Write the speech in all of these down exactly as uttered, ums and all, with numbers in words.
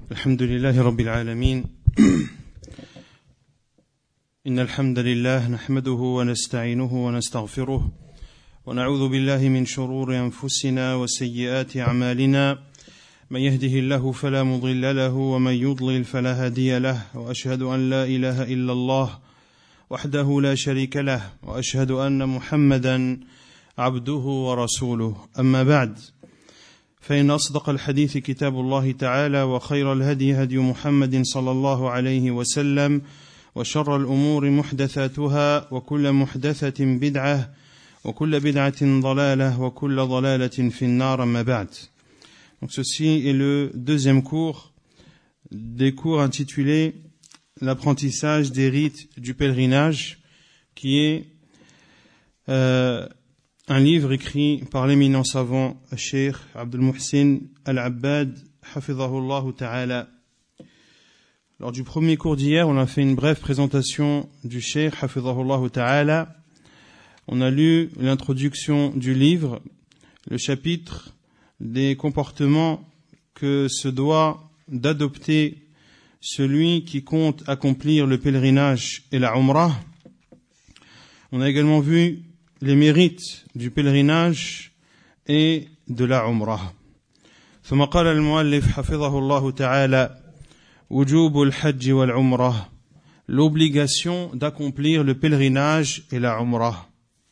الحمد لله رب العالمين إن الحمد لله نحمده ونستعينه ونستغفره ونعوذ بالله من شرور أنفسنا وسيئات أعمالنا من يهده الله فلا مضل له ومن يضلل فلا هادي له وأشهد أن لا إله إلا الله وحده لا شريك له وأشهد أن محمدا عبده ورسوله أما بعد فإن أصدق الحديث كتاب الله تعالى وخير الهدي هدي محمد صلى الله عليه وسلم وشر الأمور محدثاتها وكل محدثة بدعة وكل بدعة ضلالة وكل ضلالة في النار أما بعد. Donc ceci est le deuxième cours des cours intitulés l'apprentissage des rites du pèlerinage, qui est euh, un livre écrit par l'éminent savant Cheikh Abdul Muhsin Al-Abbad Hafidhahullah Ta'ala. Lors du premier cours d'hier, on a fait une brève présentation du Cheikh Hafidhahullah Ta'ala. On a lu l'introduction du livre, le chapitre des comportements que se doit d'adopter celui qui compte accomplir le pèlerinage et la Umrah. On a également vu les mérites du pèlerinage et de la Umrah. ثم قال المؤلف حفظه الله تعالى وجوب الحج والعمرة, l'obligation d'accomplir le pèlerinage et la Umrah.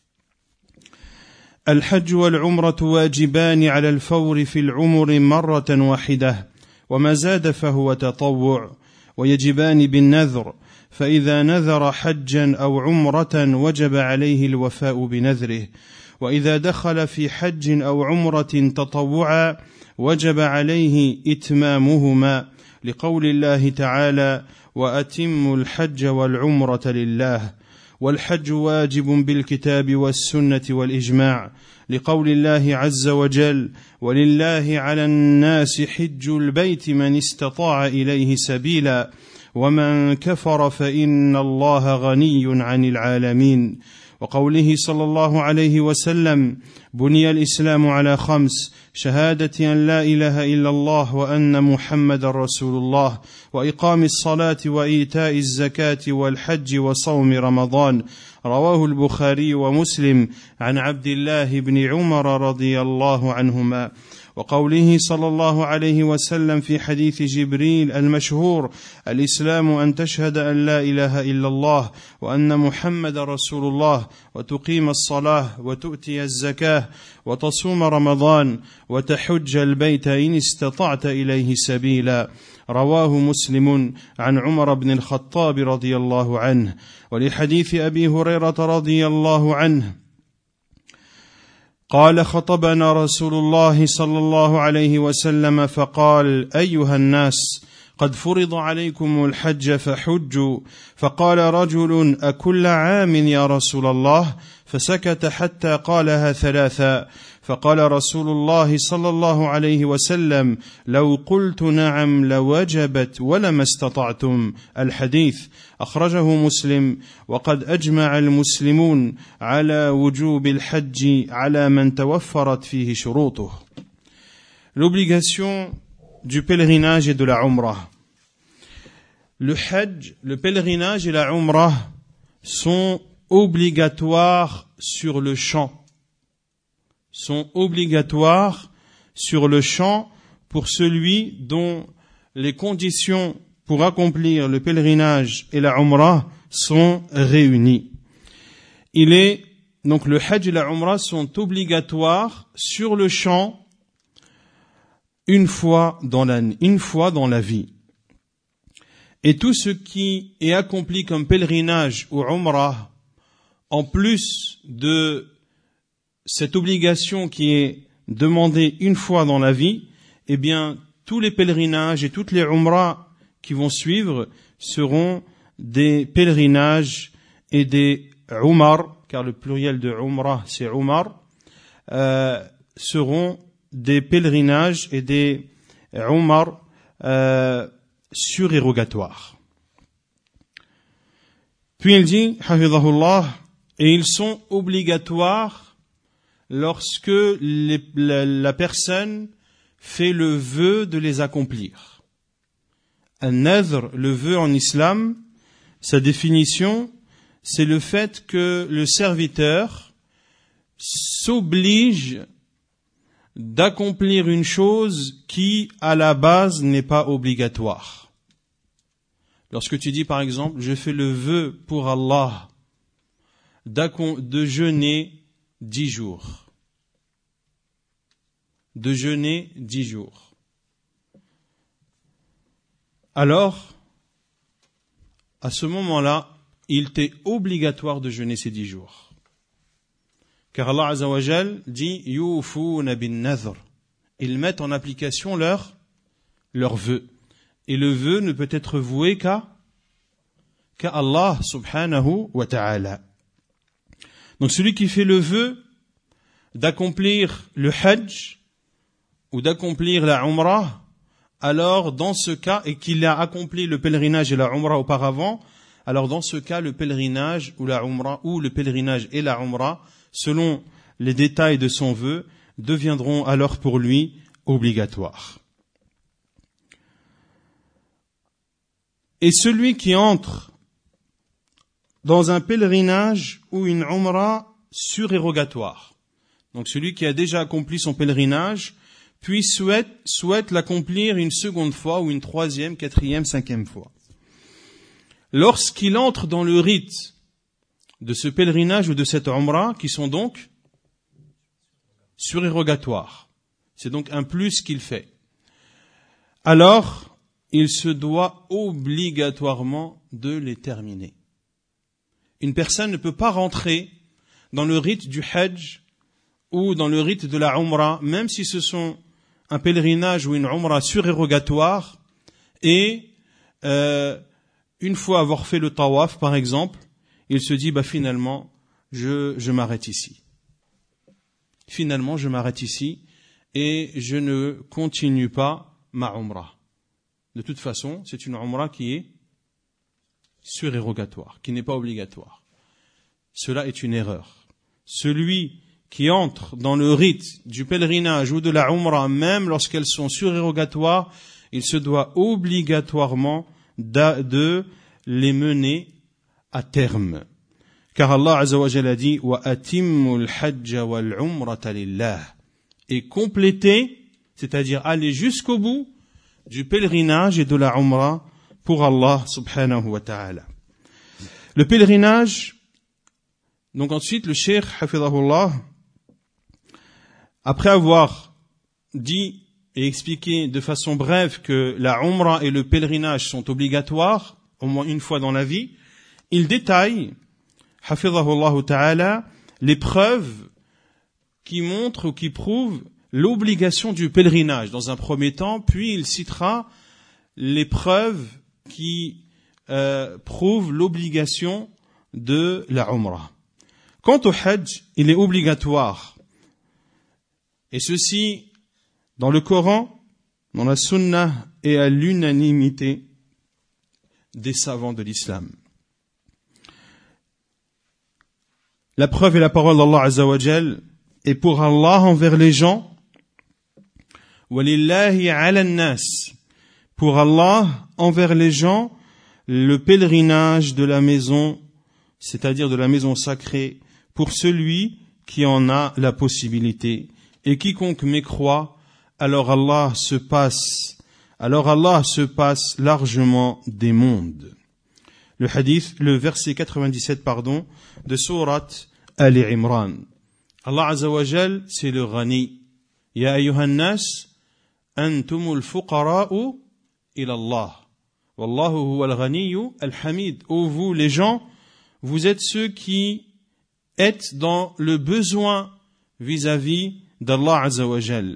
الحج والعمرة واجبان على الفور في العمر مرة واحدة وما زاد فهو تطوع ويجبان بالنذر فإذا نذر حجا أو عمرة وجب عليه الوفاء بنذره وإذا دخل في حج أو عمرة تطوعا وجب عليه إتمامهما لقول الله تعالى وأتموا الحج والعمرة لله والحج واجب بالكتاب والسنة والإجماع لقول الله عز وجل ولله على الناس حج البيت من استطاع إليه سبيلا ومن كفر فإن الله غني عن العالمين وقوله صلى الله عليه وسلم بني الإسلام على خمس شهادة أن لا إله إلا الله وأن محمد رسول الله وإقام الصلاة وإيتاء الزكاة والحج وصوم رمضان رواه البخاري ومسلم عن عبد الله بن عمر رضي الله عنهما وقوله صلى الله عليه وسلم في حديث جبريل المشهور الإسلام أن تشهد أن لا إله إلا الله وأن محمد رسول الله وتقيم الصلاة وتؤتي الزكاة وتصوم رمضان وتحج البيت إن استطعت إليه سبيلا رواه مسلم عن عمر بن الخطاب رضي الله عنه ولحديث أبي هريرة رضي الله عنه قال خطبنا رسول الله صلى الله عليه وسلم فقال أيها الناس قد فرض عليكم الحج فحجوا فقال رجل أكل عام يا رسول الله فسكت حتى قالها ثلاثا فقال رسول الله صلى الله عليه وسلم لو قلت نعم لوجبت ولما استطعتم الحديث أخرجه مسلم وقد أجمع المسلمون على وجوب الحج على من توفرت فيه شروطه. L'obligation du pèlerinage et de la Umrah. Le Hajj, le pèlerinage et la Umrah sont obligatoires sur le champ. sont obligatoires sur le champ pour celui dont les conditions pour accomplir le pèlerinage et la Umrah sont réunies. Il est, donc le Hajj et la Umrah sont obligatoires sur le champ une fois dans la, une fois dans la vie. Et tout ce qui est accompli comme pèlerinage ou Umrah, en plus de cette obligation qui est demandée une fois dans la vie, eh bien, tous les pèlerinages et toutes les umrahs qui vont suivre seront des pèlerinages et des umar, car le pluriel de umrah c'est umar, euh, seront des pèlerinages et des umar euh, surérogatoires. Puis il dit, hafidhahullah, et ils sont obligatoires lorsque les, la, la personne fait le vœu de les accomplir. An-nadhr, le vœu en islam, sa définition, c'est le fait que le serviteur s'oblige d'accomplir une chose qui, à la base, n'est pas obligatoire. Lorsque tu dis, par exemple, je fais le vœu pour Allah de jeûner dix jours. De jeûner dix jours. Alors, à ce moment-là, il t'est obligatoire de jeûner ces dix jours. Car Allah Azza wa Jal dit Yufuna bin nadhr. Ils mettent en application leur, leur vœu. Et le vœu ne peut être voué qu'à, qu'à Allah subhanahu wa ta'ala. Donc celui qui fait le vœu d'accomplir le hajj ou d'accomplir la umrah, alors dans ce cas, et qu'il a accompli le pèlerinage et la umrah auparavant, alors dans ce cas, le pèlerinage ou la umrah, ou le pèlerinage et la umrah, selon les détails de son vœu, deviendront alors pour lui obligatoires. Et celui qui entre dans un pèlerinage ou une umrah surérogatoire, donc celui qui a déjà accompli son pèlerinage, puis souhaite, souhaite l'accomplir une seconde fois ou une troisième, quatrième, cinquième fois. Lorsqu'il entre dans le rite de ce pèlerinage ou de cette umrah, qui sont donc surérogatoires, c'est donc un plus qu'il fait, alors il se doit obligatoirement de les terminer. Une personne ne peut pas rentrer dans le rite du hajj ou dans le rite de la umrah, même si ce sont un pèlerinage ou une umrah surérogatoire, et euh, une fois avoir fait le tawaf, par exemple, il se dit, bah finalement, je, je m'arrête ici. Finalement, je m'arrête ici et je ne continue pas ma umrah. De toute façon, c'est une umrah qui est surérogatoire, qui n'est pas obligatoire. Cela est une erreur. Celui qui entre dans le rite du pèlerinage ou de la umrah, même lorsqu'elles sont surérogatoires, il se doit obligatoirement de les mener à terme. Car Allah Azza wa Jalla a dit « Wa atimmul hajja wal umrata lillah » et compléter, c'est-à-dire aller jusqu'au bout du pèlerinage et de la umrah pour Allah subhanahu wa ta'ala. Le pèlerinage, donc ensuite le cheikh hafidhahullah, après avoir dit et expliqué de façon brève que la umrah et le pèlerinage sont obligatoires, au moins une fois dans la vie, il détaille, hafidhahullah ta'ala, les preuves qui montrent ou qui prouvent l'obligation du pèlerinage dans un premier temps, puis il citera les preuves qui euh, prouvent l'obligation de la umrah. Quant au hajj, il est obligatoire. Et ceci, dans le Coran, dans la Sunna et à l'unanimité des savants de l'islam. La preuve est la parole d'Allah Azza wa Jal, et pour Allah envers les gens, walillahi ala nas, pour Allah envers les gens, le pèlerinage de la maison, c'est-à-dire de la maison sacrée, pour celui qui en a la possibilité. Et quiconque mécroit, alors Allah se passe, alors Allah se passe largement des mondes. Le hadith, le verset quatre-vingt-dix-sept, pardon, de sourate Ali Imran. Allah Azza wa Jal, c'est le Ghani. Ya ayyuhan nas, antumul fuqara'u ila Allah. Wallahu huwa al-Ghaniyyu al-Hamid. Ô vous les gens, vous êtes ceux qui êtes dans le besoin vis-à-vis d'Allah Azza wa Jal.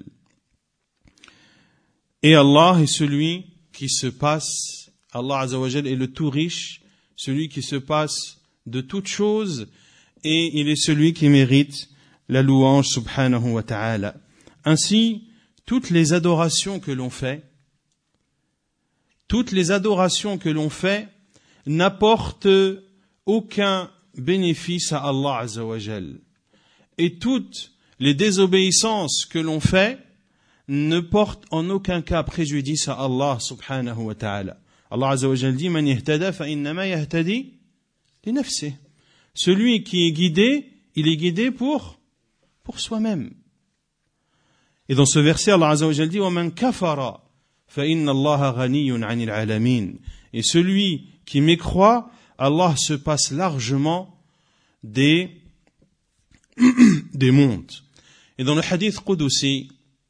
Et Allah est celui qui se passe, Allah Azza wa Jal est le tout riche, celui qui se passe de toutes choses, et il est celui qui mérite la louange subhanahu wa ta'ala. Ainsi, toutes les adorations que l'on fait, toutes les adorations que l'on fait n'apportent aucun bénéfice à Allah Azza wa Jal. Et toutes les désobéissances que l'on fait ne portent en aucun cas préjudice à Allah subhanahu wa ta'ala. Allah Azza wa Jalla dit Man ihtada fa innama yahtadi li nafsihi. Celui qui est guidé, il est guidé pour pour soi-même. Et dans ce verset, Allah Azza wa Jalla dit wa man kafara fa inna Allaha ghaniyyun 'anil 'alamin. Et celui qui mécroit, Allah se passe largement des des mondes. Et dans le hadith Qudusi,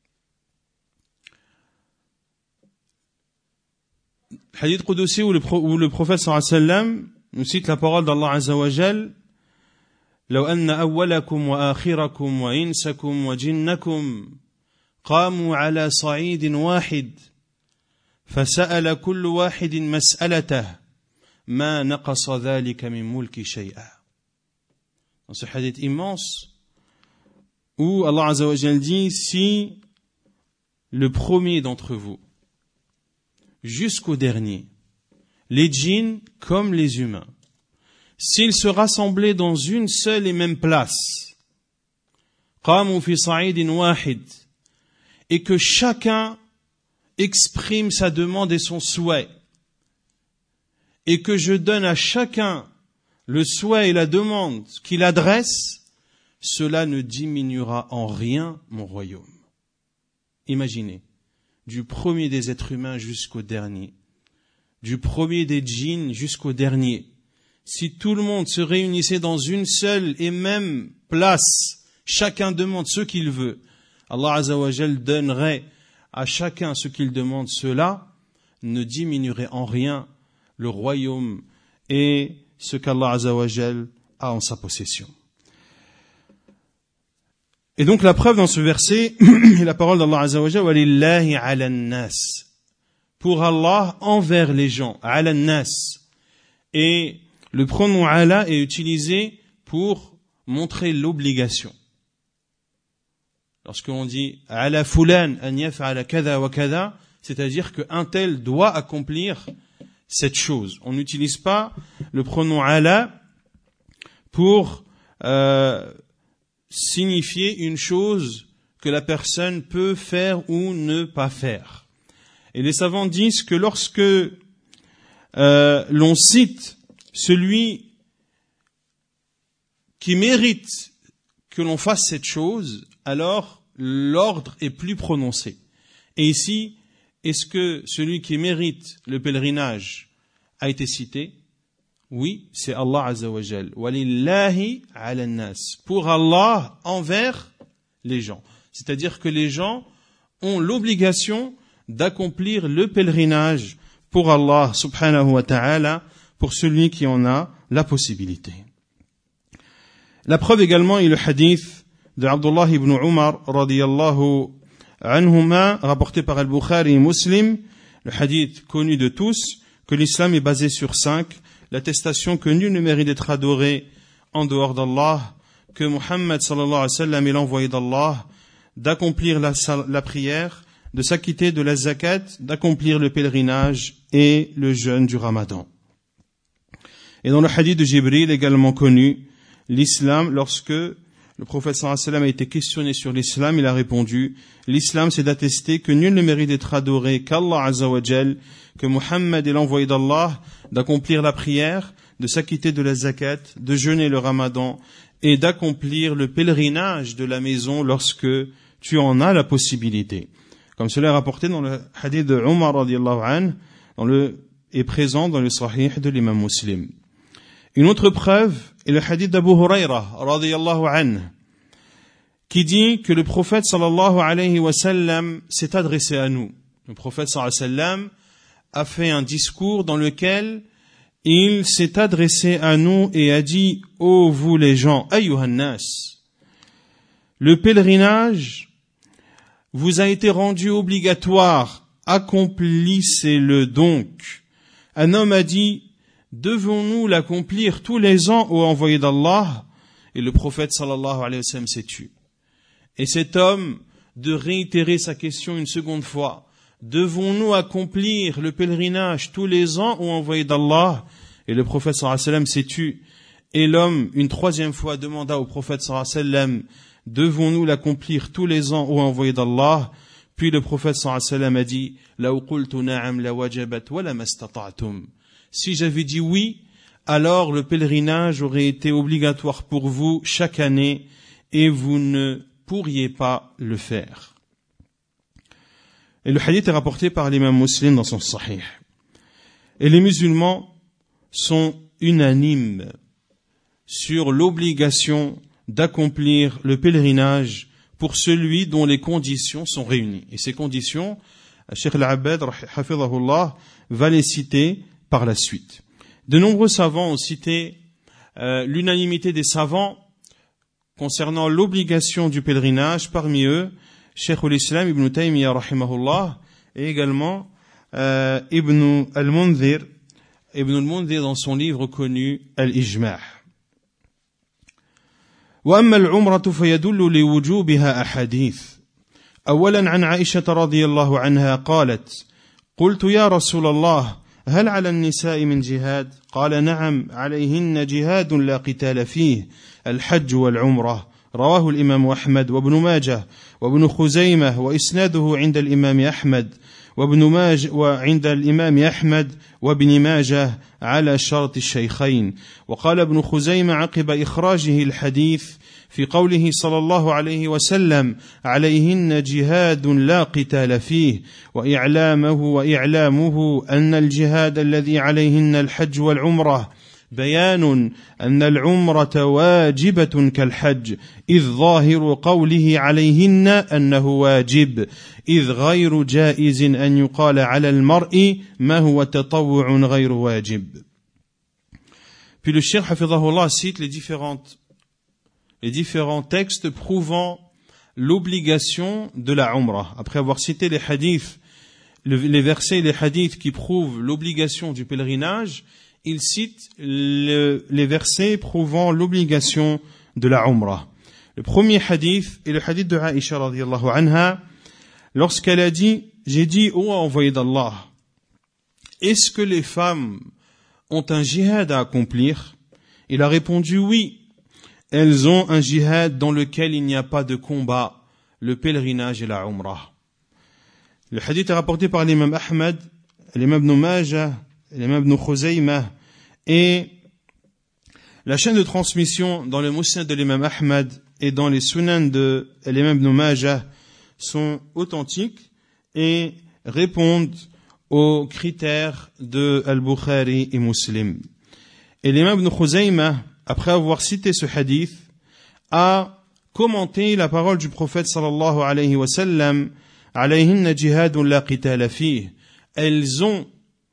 hadith Qudusi où le, où le prophète sallallahu alayhi wa sallam nous cite la parole d'Allah Azza wa Jal لو أن أولكم وآخركم وإنسكم وجنكم قاموا على صعيد واحد فسأل كل واحد مسألته ما نقص ذلك من ملك شيئا. Dans ce hadith immense où Allah Azza wa Jal dit si le premier d'entre vous jusqu'au dernier, les djinns comme les humains, s'ils se rassemblaient dans une seule et même place, قاموا في صعيد واحد, et que chacun exprime sa demande et son souhait, et que je donne à chacun le souhait et la demande qu'il adresse, cela ne diminuera en rien mon royaume. Imaginez, du premier des êtres humains jusqu'au dernier, du premier des djinns jusqu'au dernier, si tout le monde se réunissait dans une seule et même place, chacun demande ce qu'il veut, Allah Azza wa Jal donnerait à chacun ce qu'il demande, cela ne diminuerait en rien le royaume et ce qu'Allah Azza wa Jal a en sa possession. Et donc la preuve dans ce verset est la parole d'Allah Azza wa Jal walillahi ala nas, pour Allah envers les gens, ala nas. Et le pronom ala est utilisé pour montrer l'obligation. Lorsqu'on dit ala fulan an yaf'ala kada wa kada, c'est-à-dire qu'un tel doit accomplir cette chose. On n'utilise pas le pronom ala pour euh, signifier une chose que la personne peut faire ou ne pas faire. Et les savants disent que lorsque euh, l'on cite celui qui mérite que l'on fasse cette chose, alors l'ordre est plus prononcé. Et ici, est-ce que celui qui mérite le pèlerinage a été cité? Oui, c'est Allah Azza wa Jal. Walillahi ala nas. Pour Allah envers les gens. C'est-à-dire que les gens ont l'obligation d'accomplir le pèlerinage pour Allah subhanahu wa ta'ala, pour celui qui en a la possibilité. La preuve également est le hadith de Abdullah ibn Umar radiyallahu anhuma, rapporté par Al-Bukhari et Muslim, le hadith connu de tous, que l'islam est basé sur cinq: l'attestation que nul ne mérite d'être adoré en dehors d'Allah, que Muhammad sallallahu alayhi wa sallam est l'envoyé d'Allah, d'accomplir la, la prière, de s'acquitter de la zakat, d'accomplir le pèlerinage et le jeûne du Ramadan. Et dans le hadith de Jibril également connu, l'islam, lorsque le prophète sallallahu alayhi wa sallam a été questionné sur l'islam, il a répondu: l'islam c'est d'attester que nul ne mérite d'être adoré qu'Allah Azza wa Jal, que Muhammad est l'envoyé d'Allah, d'accomplir la prière, de s'acquitter de la zakat, de jeûner le Ramadan et d'accomplir le pèlerinage de la maison lorsque tu en as la possibilité. Comme cela est rapporté dans le hadith de Umar radiyallahu anhu, dans le, est présent dans le sahih de l'imam Muslim. Une autre preuve est le hadith d'Abu Huraira radiyallahu anhu, qui dit que le prophète sallallahu alayhi wa sallam s'est adressé à nous. Le prophète sallallahu alayhi wa sallam a fait un discours dans lequel il s'est adressé à nous et a dit: ô vous les gens, ayyuhan nas, le pèlerinage vous a été rendu obligatoire, accomplissez-le donc. Un homme a dit: devons-nous l'accomplir tous les ans, ô envoyé d'Allah? Et le prophète sallallahu alayhi wa sallam s'est tu. Et cet homme de réitérer sa question une seconde fois: devons-nous accomplir le pèlerinage tous les ans, ô envoyé d'Allah? Et le prophète sallallahu alayhi wa sallam s'est tu. Et l'homme une troisième fois demanda au prophète sallallahu alayhi wa sallam: devons-nous l'accomplir tous les ans, ô envoyé d'Allah? Puis le prophète sallallahu alayhi wa sallam a dit law qultu na'am la wajabat wa lam istata'tum. Si j'avais dit oui, alors le pèlerinage aurait été obligatoire pour vous chaque année et vous ne pourriez pas le faire. Et le hadith est rapporté par l'imam Muslim dans son Sahih. Et les musulmans sont unanimes sur l'obligation d'accomplir le pèlerinage pour celui dont les conditions sont réunies. Et ces conditions, Cheikh Al-Abbad, hafidhahullah, va les citer par la suite. De nombreux savants ont cité euh, l'unanimité des savants concernant l'obligation du pèlerinage, parmi eux, Cheikh al-Islam Ibn Taymiyyah rahimahullah et également euh, Ibn al-Mundhir, Ibn al-Mundhir dans son livre connu Al-Ijma'. وأما العمرة فيدل لوجوبها أحاديث. أولا عن عائشة رضي الله عنها قالت: قلت يا رسول الله هل على النساء من جهاد؟ قال نعم عليهن جهاد لا قتال فيه الحج والعمرة. رواه الإمام أحمد وابن ماجه وابن خزيمة وإسناده عند الإمام أحمد وابن ماجه وعند الإمام أحمد وابن ماجه على شرط الشيخين. وقال ابن خزيمة عقب إخراجه الحديث في قوله صلى الله عليه وسلم عليهن جهاد لا قتال فيه وإعلامه وإعلامه أن الجهاد الذي عليهن الحج والعمرة بيان أن العمرة واجبة كالحج إذ ظاهر قوله عليهن أنه واجب إذ غير جائز أن يقال على المرء ما هو تطوع غير واجب. Puis le Cheikh hafidhahullah cite les différentes les différents textes prouvant l'obligation de la Umrah. Après avoir cité les hadiths, les versets et les hadiths qui prouvent l'obligation du pèlerinage, il cite le, les versets prouvant l'obligation de la Umrah. Le premier hadith est le hadith de Aïcha radiyallahu anha, lorsqu'elle a dit, j'ai dit, ô envoyé d'Allah, est-ce que les femmes ont un jihad à accomplir? Il a répondu oui. Elles ont un jihad dans lequel il n'y a pas de combat, le pèlerinage et la Umrah. Le hadith est rapporté par l'imam Ahmad, l'imam Ibn Majah, l'imam Ibn Khuzaymah, et la chaîne de transmission dans le Musnad de l'imam Ahmad et dans les Sunan de l'imam Ibn Majah sont authentiques et répondent aux critères de Al-Bukhari et Muslim. Et l'imam Ibn Khuzaymah, après avoir cité ce hadith, a commenté la parole du prophète sallallahu alayhi wa sallam, alayhinna jihadun la qitala fih. Elles ont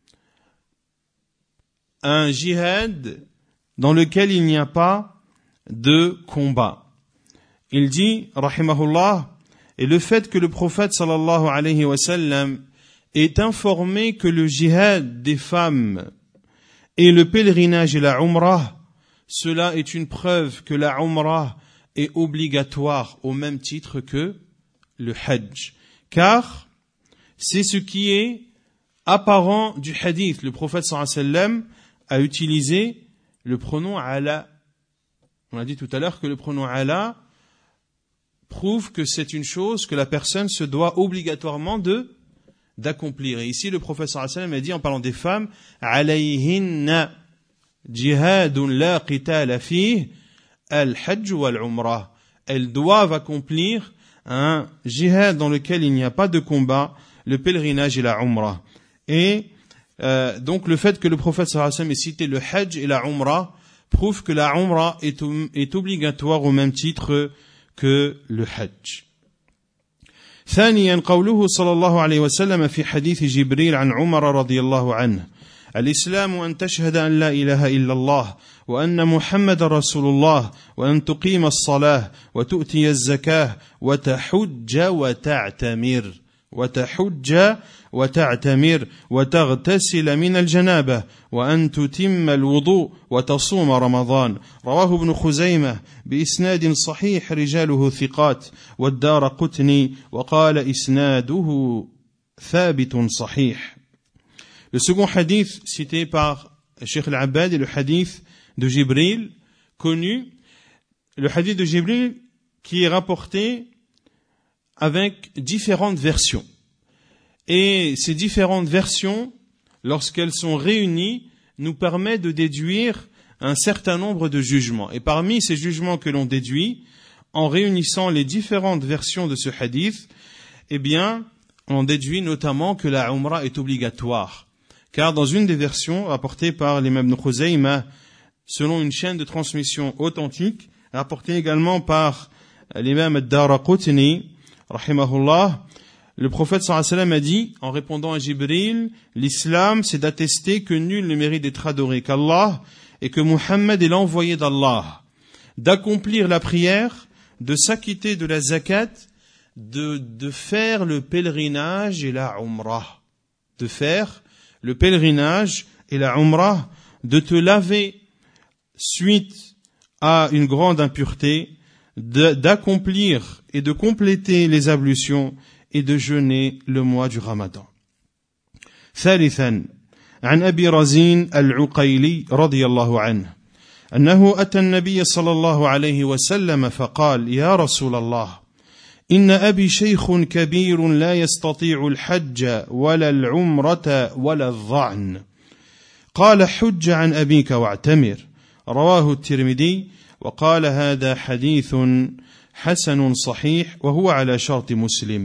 un jihad dans lequel il n'y a pas de combat. Il dit, rahimahullah, et le fait que le prophète sallallahu alayhi wa sallam est informé que le jihad des femmes et le pèlerinage et la umrah, cela est une preuve que la umrah est obligatoire au même titre que le hajj. Car c'est ce qui est apparent du hadith. Le prophète sallallahu alayhi wa sallam a utilisé le pronom ala. On a dit tout à l'heure que le pronom ala prouve que c'est une chose que la personne se doit obligatoirement de d'accomplir. Et ici, le prophète sallallahu alayhi wa sallam a dit en parlant des femmes, alayhinna jihadun la qitala fih al-hajj wal-umrah. Elles doivent accomplir un jihad dans lequel il n'y a pas de combat, le pèlerinage et la umrah. Et euh, donc le fait que le prophète sallallahu alayhi wa sallam ait cité le hajj et la umrah prouve que la umrah est, est obligatoire au même titre que le hajj. ثانيا قوله صلى الله عليه وسلم في حديث جبريل عن عمر رضي الله عنه الإسلام أن تشهد أن لا إله إلا الله وأن محمد رسول الله وأن تقيم الصلاة وتؤتي الزكاة وتحج وتعتمر وتحج وتعتمر وتغتسل من الجنابة وأن تتم الوضوء وتصوم رمضان. رواه ابن خزيمة بإسناد صحيح رجاله ثقات والدار قطني وقال إسناده ثابت صحيح. Le second hadith cité par Cheikh Al-Abbad est le hadith de Jibril, connu, le hadith de Jibril qui est rapporté avec différentes versions. Et ces différentes versions, lorsqu'elles sont réunies, nous permettent de déduire un certain nombre de jugements. Et parmi ces jugements que l'on déduit, en réunissant les différentes versions de ce hadith, eh bien, on déduit notamment que la Umrah est obligatoire. Car dans une des versions rapportées par l'imam Ibn Khuzayma, selon une chaîne de transmission authentique, rapportée également par l'imam Ad-Daraqutni, rahimahullah, le prophète sallallahu alayhi wa sallam a dit, en répondant à Jibril, l'islam c'est d'attester que nul ne mérite d'être adoré qu'Allah et que Muhammad est l'envoyé d'Allah, d'accomplir la prière, de s'acquitter de la zakat, de, de faire le pèlerinage et la umrah, de faire le pèlerinage et la umrah, de te laver suite à une grande impureté, de, d'accomplir et de compléter les ablutions et de jeûner le mois du Ramadan. ثالثا عن أبي رزين العقيلي رضي الله عنه أنه أتى النبي صلى الله عليه وسلم فقال يا رسول الله إن أبي شيخ كبير لا يستطيع الحج ولا العمرة ولا الظعن قال حج عن أبيك واعتمر رواه الترمذي وقال هذا حديث حسن صحيح وهو على شرط مسلم.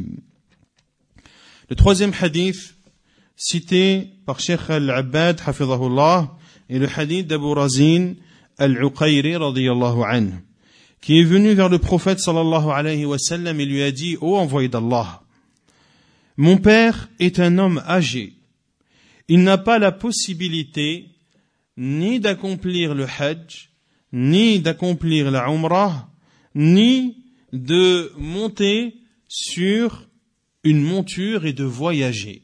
Le troisième hadith cité par Cheikh Al-Abbad hafidhahullah est le hadith d'Abu Razin Al-Uqayri radiyallahu anhu, qui est venu vers le prophète sallallahu alayhi wa sallam et lui a dit: ô envoyé d'Allah, mon père est un homme âgé, il n'a pas la possibilité ni d'accomplir le hajj, ni d'accomplir la umrah, ni de monter sur une monture et de voyager,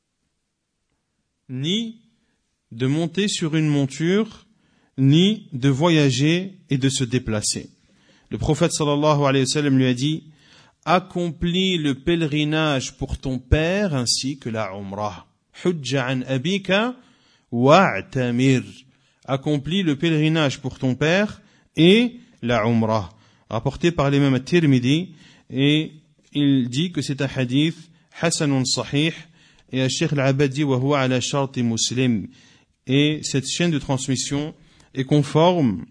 ni de monter sur une monture, ni de voyager et de se déplacer. Le prophète sallallahu alayhi wa sallam lui a dit: accomplis le pèlerinage pour ton père ainsi que la umrah. Hujja an abika wa'tamir. Accomplis le pèlerinage pour ton père et la umrah. Rapporté par l'imam At-Tirmidhi, et il dit que c'est un hadith hasanun sahih, et à Cheikh Al-Abbad dit wa huwa ala sharti muslim, et cette chaîne de transmission est conforme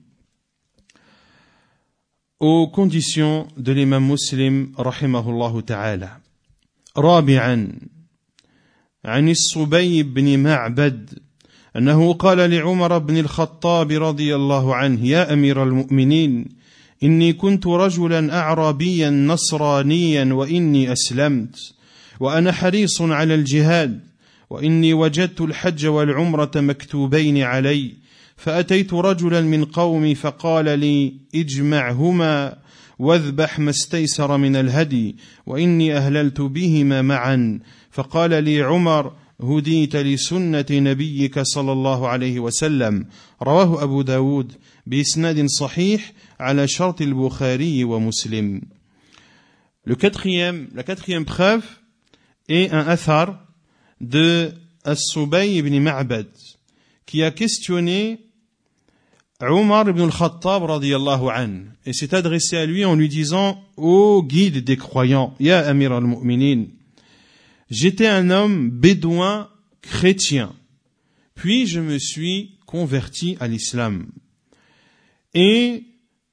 aux conditions de l'imam Muslim rahimahullah ta'ala. رابعا عن الصبي بن معبد أنه قال لعمر بن الخطاب رضي الله عنه يا أمير المؤمنين إني كنت رجلا أعرابيا نصرانيا وإني أسلمت وأنا حريص على الجهاد وإني وجدت الحج والعمرة مكتوبين علي فأتيت رجلا من قومي فقال لي اجمعهما واذبح ما استيسر من الهدي وإني أهللت بهما معا فقال لي عمر هديت لسنة نبيك صلى الله عليه وسلم رواه أبو داود بإسناد صحيح على شرط البخاري ومسلم. Le quatrième, la quatrième preuve est un athar de As-Subay ibn Ma'bad qui a questionné Omar ibn al-Khattab radiyallahu anhu et s'est adressé à lui en lui disant: ô guide des croyants, ya amir al-mu'minin, j'étais un homme bédouin chrétien, puis je me suis converti à l'islam et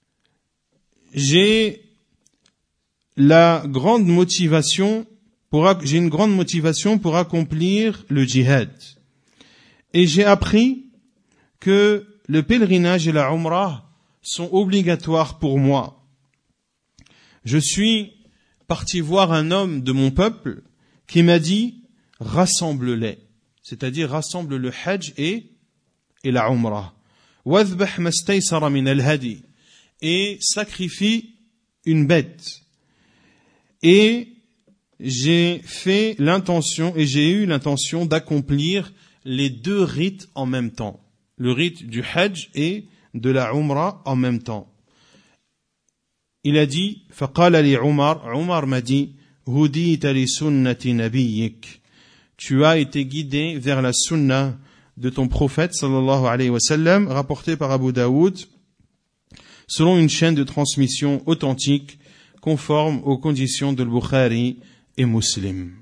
j'ai la grande motivation pour j'ai une grande motivation pour accomplir le djihad, et j'ai appris que le pèlerinage et la umrah sont obligatoires pour moi. Je suis parti voir un homme de mon peuple qui m'a dit: rassemble-les, c'est-à-dire rassemble le hajj et, et la umrah. Wadhbah mastaysara min al-hadi, et sacrifie une bête. Et j'ai fait l'intention, et j'ai eu l'intention d'accomplir les deux rites en même temps. Le rite du hajj et de la umrah en même temps. Il a dit, faqala li Umar, Umar m'a dit, hudita li sunnati nabiyyik. Tu as été guidé vers la sunna de ton prophète sallallahu alayhi wa sallam, rapporté par Abu Daoud, selon une chaîne de transmission authentique, conforme aux conditions de Bukhari et Muslim.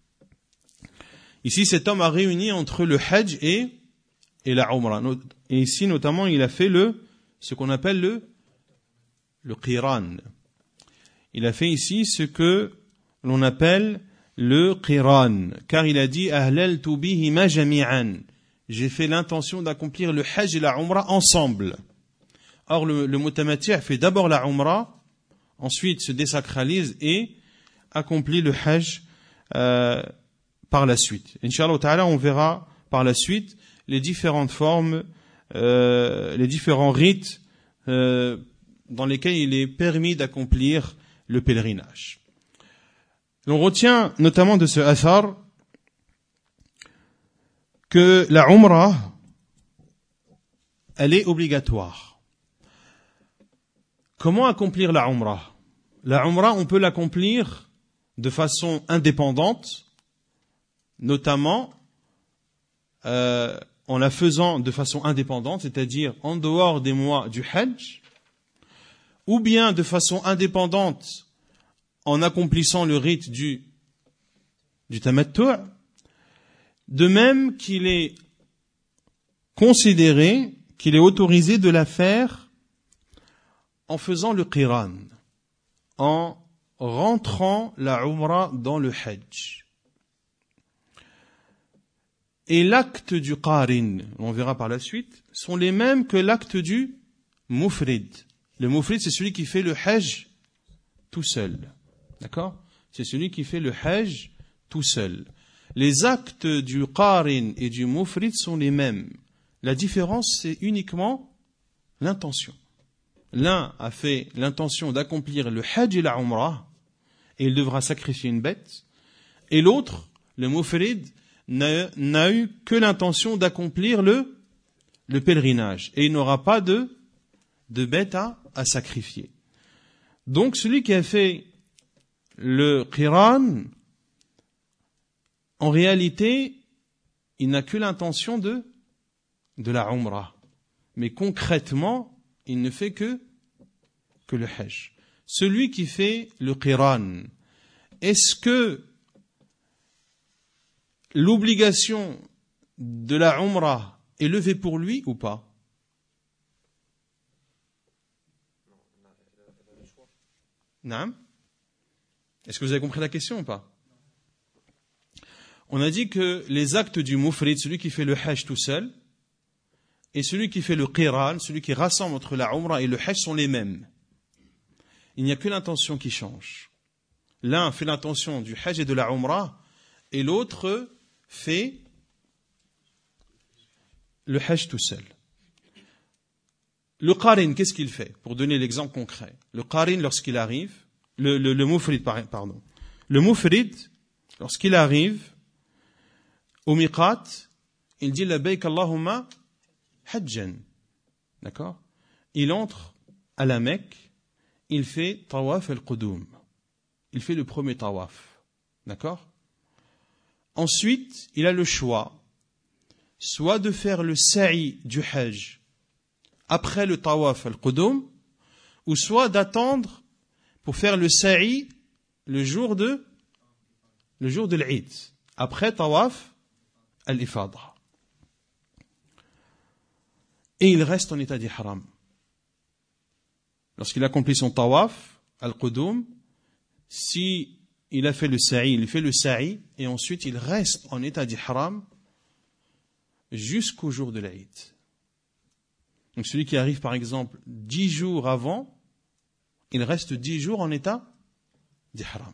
Ici, cet homme a réuni entre le Hajj et, et la Umrah. Et ici, notamment, il a fait le, ce qu'on appelle le, le Qiran. Il a fait ici ce que l'on appelle le Qiran. Car il a dit, Ahlaltu bihima jami'an. J'ai fait l'intention d'accomplir le Hajj et la Umrah ensemble. Or, le, le Mutamatti' fait d'abord la Umrah, ensuite se désacralise et accomplit le Hajj euh, par la suite. Inch'Allah ta'ala, on verra par la suite les différentes formes, euh, les différents rites euh, dans lesquels il est permis d'accomplir le pèlerinage. On retient notamment de ce athar que la Umrah, elle est obligatoire. Comment accomplir la Umrah? La Umrah, on peut l'accomplir de façon indépendante, notamment euh, en la faisant de façon indépendante, c'est-à-dire en dehors des mois du Hajj, ou bien de façon indépendante en accomplissant le rite du, du Tamattu', de même qu'il est considéré, qu'il est autorisé de la faire en faisant le Qiran, en rentrant la Umrah dans le Hajj. Et l'acte du Qarin, on verra par la suite, sont les mêmes que l'acte du Mufrid. Le Mufrid, c'est celui qui fait le Hajj tout seul. D'accord? C'est celui qui fait le Hajj tout seul. Les actes du Qarin et du Mufrid sont les mêmes. La différence, c'est uniquement l'intention. L'un a fait l'intention d'accomplir le Hajj et la Umrah, et il devra sacrifier une bête, et l'autre, le Mufrid, n'a, n'a eu que l'intention d'accomplir le, le pèlerinage, et il n'aura pas de, de bête à, à sacrifier. Donc celui qui a fait le Qiran, en réalité, il n'a que l'intention de, de la Umrah. Mais concrètement, il ne fait que, que le Hajj. Celui qui fait le Qiran, est-ce que l'obligation de la Umrah est levée pour lui ou pas? Non. Est-ce que vous avez compris la question ou pas? On a dit que les actes du Mufrid, celui qui fait le Hajj tout seul, et celui qui fait le Qiran, celui qui rassemble entre la Umrah et le Hajj sont les mêmes. Il n'y a que l'intention qui change. L'un fait l'intention du Hajj et de la Umrah, et l'autre fait le Hajj tout seul. Le Qarin, qu'est-ce qu'il fait? Pour donner l'exemple concret. Le Qarin, lorsqu'il arrive, le, le, le Mufrid, pardon. Le Mufrid, lorsqu'il arrive au Miqat, il dit Labbaik Allahumma Hajjan. D'accord? Il entre à la Mecque, il fait Tawaf al-Qudum. Il fait le premier Tawaf. D'accord? Ensuite, il a le choix, soit de faire le Sa'i du Hajj après le Tawaf al-Qudum, ou soit d'attendre pour faire le Sa'i le jour de le jour de l'Eid, après Tawaf al-Ifada. Et il reste en état d'ihram. Lorsqu'il accomplit son tawaf, al-Qudum, si il a fait le sa'i, il fait le sa'i, et ensuite il reste en état d'ihram jusqu'au jour de l'Aïd. Donc celui qui arrive par exemple dix jours avant, il reste dix jours en état d'ihram.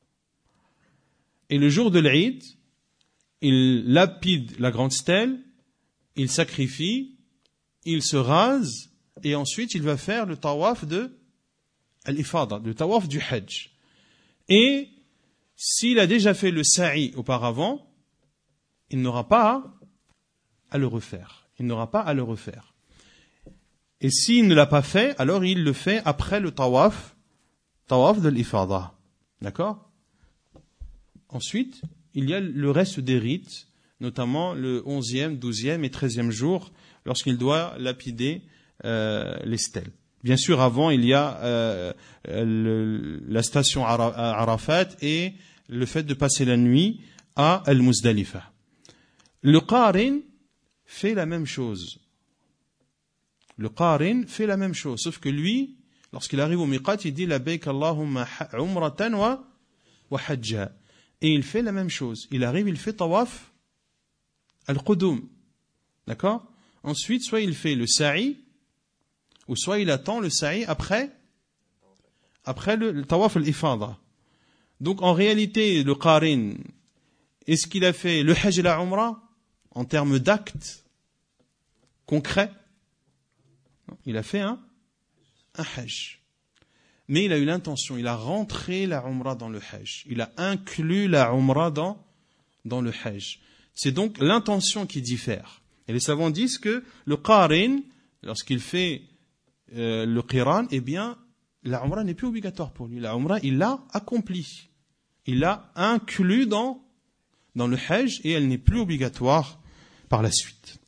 Et le jour de l'Aïd, il lapide la grande stèle, il sacrifie, il se rase, et ensuite il va faire le tawaf de al-Ifada, le tawaf du Hajj. Et s'il a déjà fait le sa'i auparavant, il n'aura pas à le refaire. Il n'aura pas à le refaire. Et s'il ne l'a pas fait, alors il le fait après le tawaf, tawaf de l'Ifada. D'accord? Ensuite, il y a le reste des rites, notamment le onzième, douzième et treizième jour, lorsqu'il doit lapider euh, les stèles. Bien sûr, avant, il y a euh, le, la station à Arafat et le fait de passer la nuit à Al-Muzdalifa. Le Qarin fait la même chose. Le Qarin fait la même chose, sauf que lui, lorsqu'il arrive au miqat, il dit Labbaik Allahumma umratan wa, wa hajja. Et il fait la même chose. Il arrive, il fait tawaf al-qudum. D'accord? Ensuite, soit il fait le sa'i, ou soit il attend le sa'i après, après le, le tawaf al-ifada. Donc en réalité, le Qarin, est-ce qu'il a fait le hajj et la umrah en termes d'actes concrets? Non, il a fait un, un hajj. Mais il a eu l'intention, il a rentré la umrah dans le hajj. Il a inclus la umrah dans, dans le hajj. C'est donc l'intention qui diffère. Et les savants disent que le qarin, lorsqu'il fait euh, le qiran, eh bien, la umrah n'est plus obligatoire pour lui. La umrah, il l'a accomplie. Il l'a inclus dans, dans le hajj et elle n'est plus obligatoire par la suite.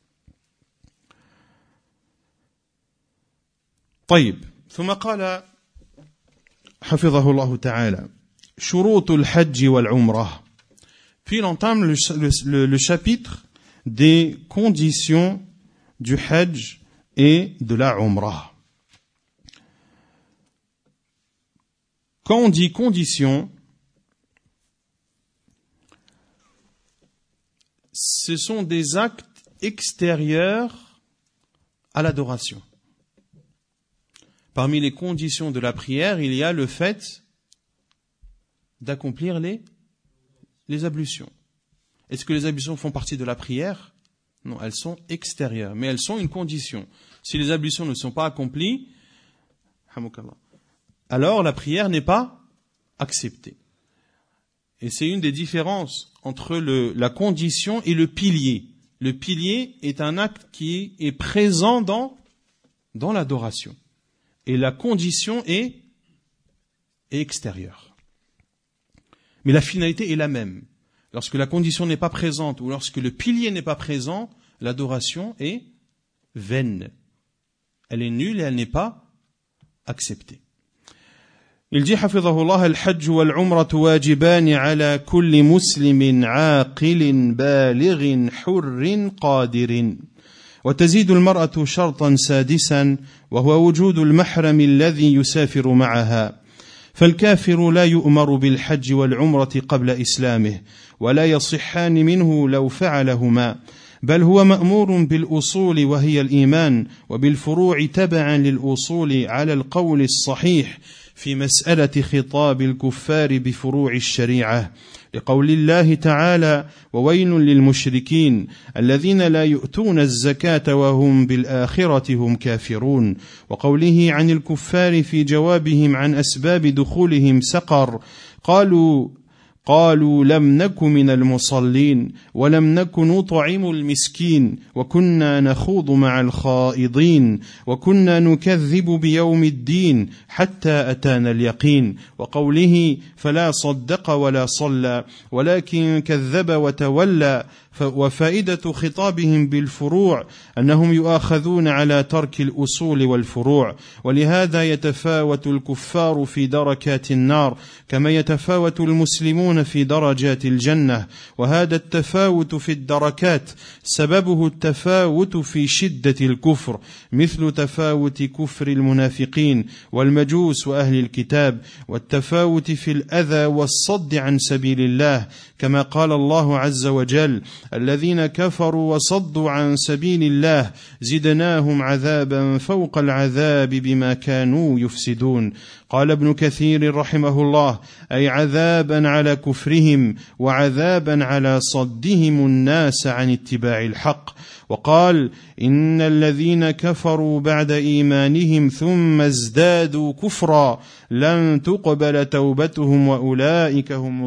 طيب ثم قال حفظه الله تعالى شروط الحج والعمرة. Puis il entame le, le, le chapitre des conditions du hajj et de la umrah. Quand on dit conditions, ce sont des actes extérieurs à l'adoration. Parmi les conditions de la prière, il y a le fait d'accomplir les, les ablutions. Est-ce que les ablutions font partie de la prière? Non, elles sont extérieures, mais elles sont une condition. Si les ablutions ne sont pas accomplies, alors la prière n'est pas acceptée. Et c'est une des différences entre le, la condition et le pilier. Le pilier est un acte qui est présent dans, dans l'adoration. Et la condition est, est extérieure. Mais la finalité est la même. Lorsque la condition n'est pas présente ou lorsque le pilier n'est pas présent, l'adoration est vaine. Elle est nulle et elle n'est pas acceptée. Il dit حفظه الله الحج والعمرة واجبان على كل مسلم عاقل بالغ حر قادر وتزيد المرأة شرطا سادسا وهو وجود المحرم الذي يسافر معها فالكافر لا يؤمر بالحج والعمرة قبل إسلامه ولا يصحان منه لو فعلهما بل هو مأمور بالأصول وهي الإيمان وبالفروع تبعا للأصول على القول الصحيح في مسألة خطاب الكفار بفروع الشريعة لقول الله تعالى وويل للمشركين الذين لا يؤتون الزكاة وهم بالآخرة هم كافرون وقوله عن الكفار في جوابهم عن أسباب دخولهم سقر قالوا قالوا لم نك من المصلين ولم نك نطعم المسكين وكنا نخوض مع الخائضين وكنا نكذب بيوم الدين حتى أتانا اليقين وقوله فلا صدق ولا صلى ولكن كذب وتولى وفائدة خطابهم بالفروع أنهم يؤاخذون على ترك الأصول والفروع ولهذا يتفاوت الكفار في دركات النار كما يتفاوت المسلمون في درجات الجنة وهذا التفاوت في الدركات سببه التفاوت في شدة الكفر مثل تفاوت كفر المنافقين والمجوس وأهل الكتاب والتفاوت في الأذى والصد عن سبيل الله كما قال الله عز وجل الذين كفروا وصدوا عن سبيل الله زدناهم عذابا فوق العذاب بما كانوا يفسدون قال ابن كثير رحمه الله أي عذابا على كفرهم وعذابا على صدهم الناس عن اتباع الحق وقال إن الذين كفروا بعد إيمانهم ثم ازدادوا كفرا لن تقبل توبتهم وأولئك هم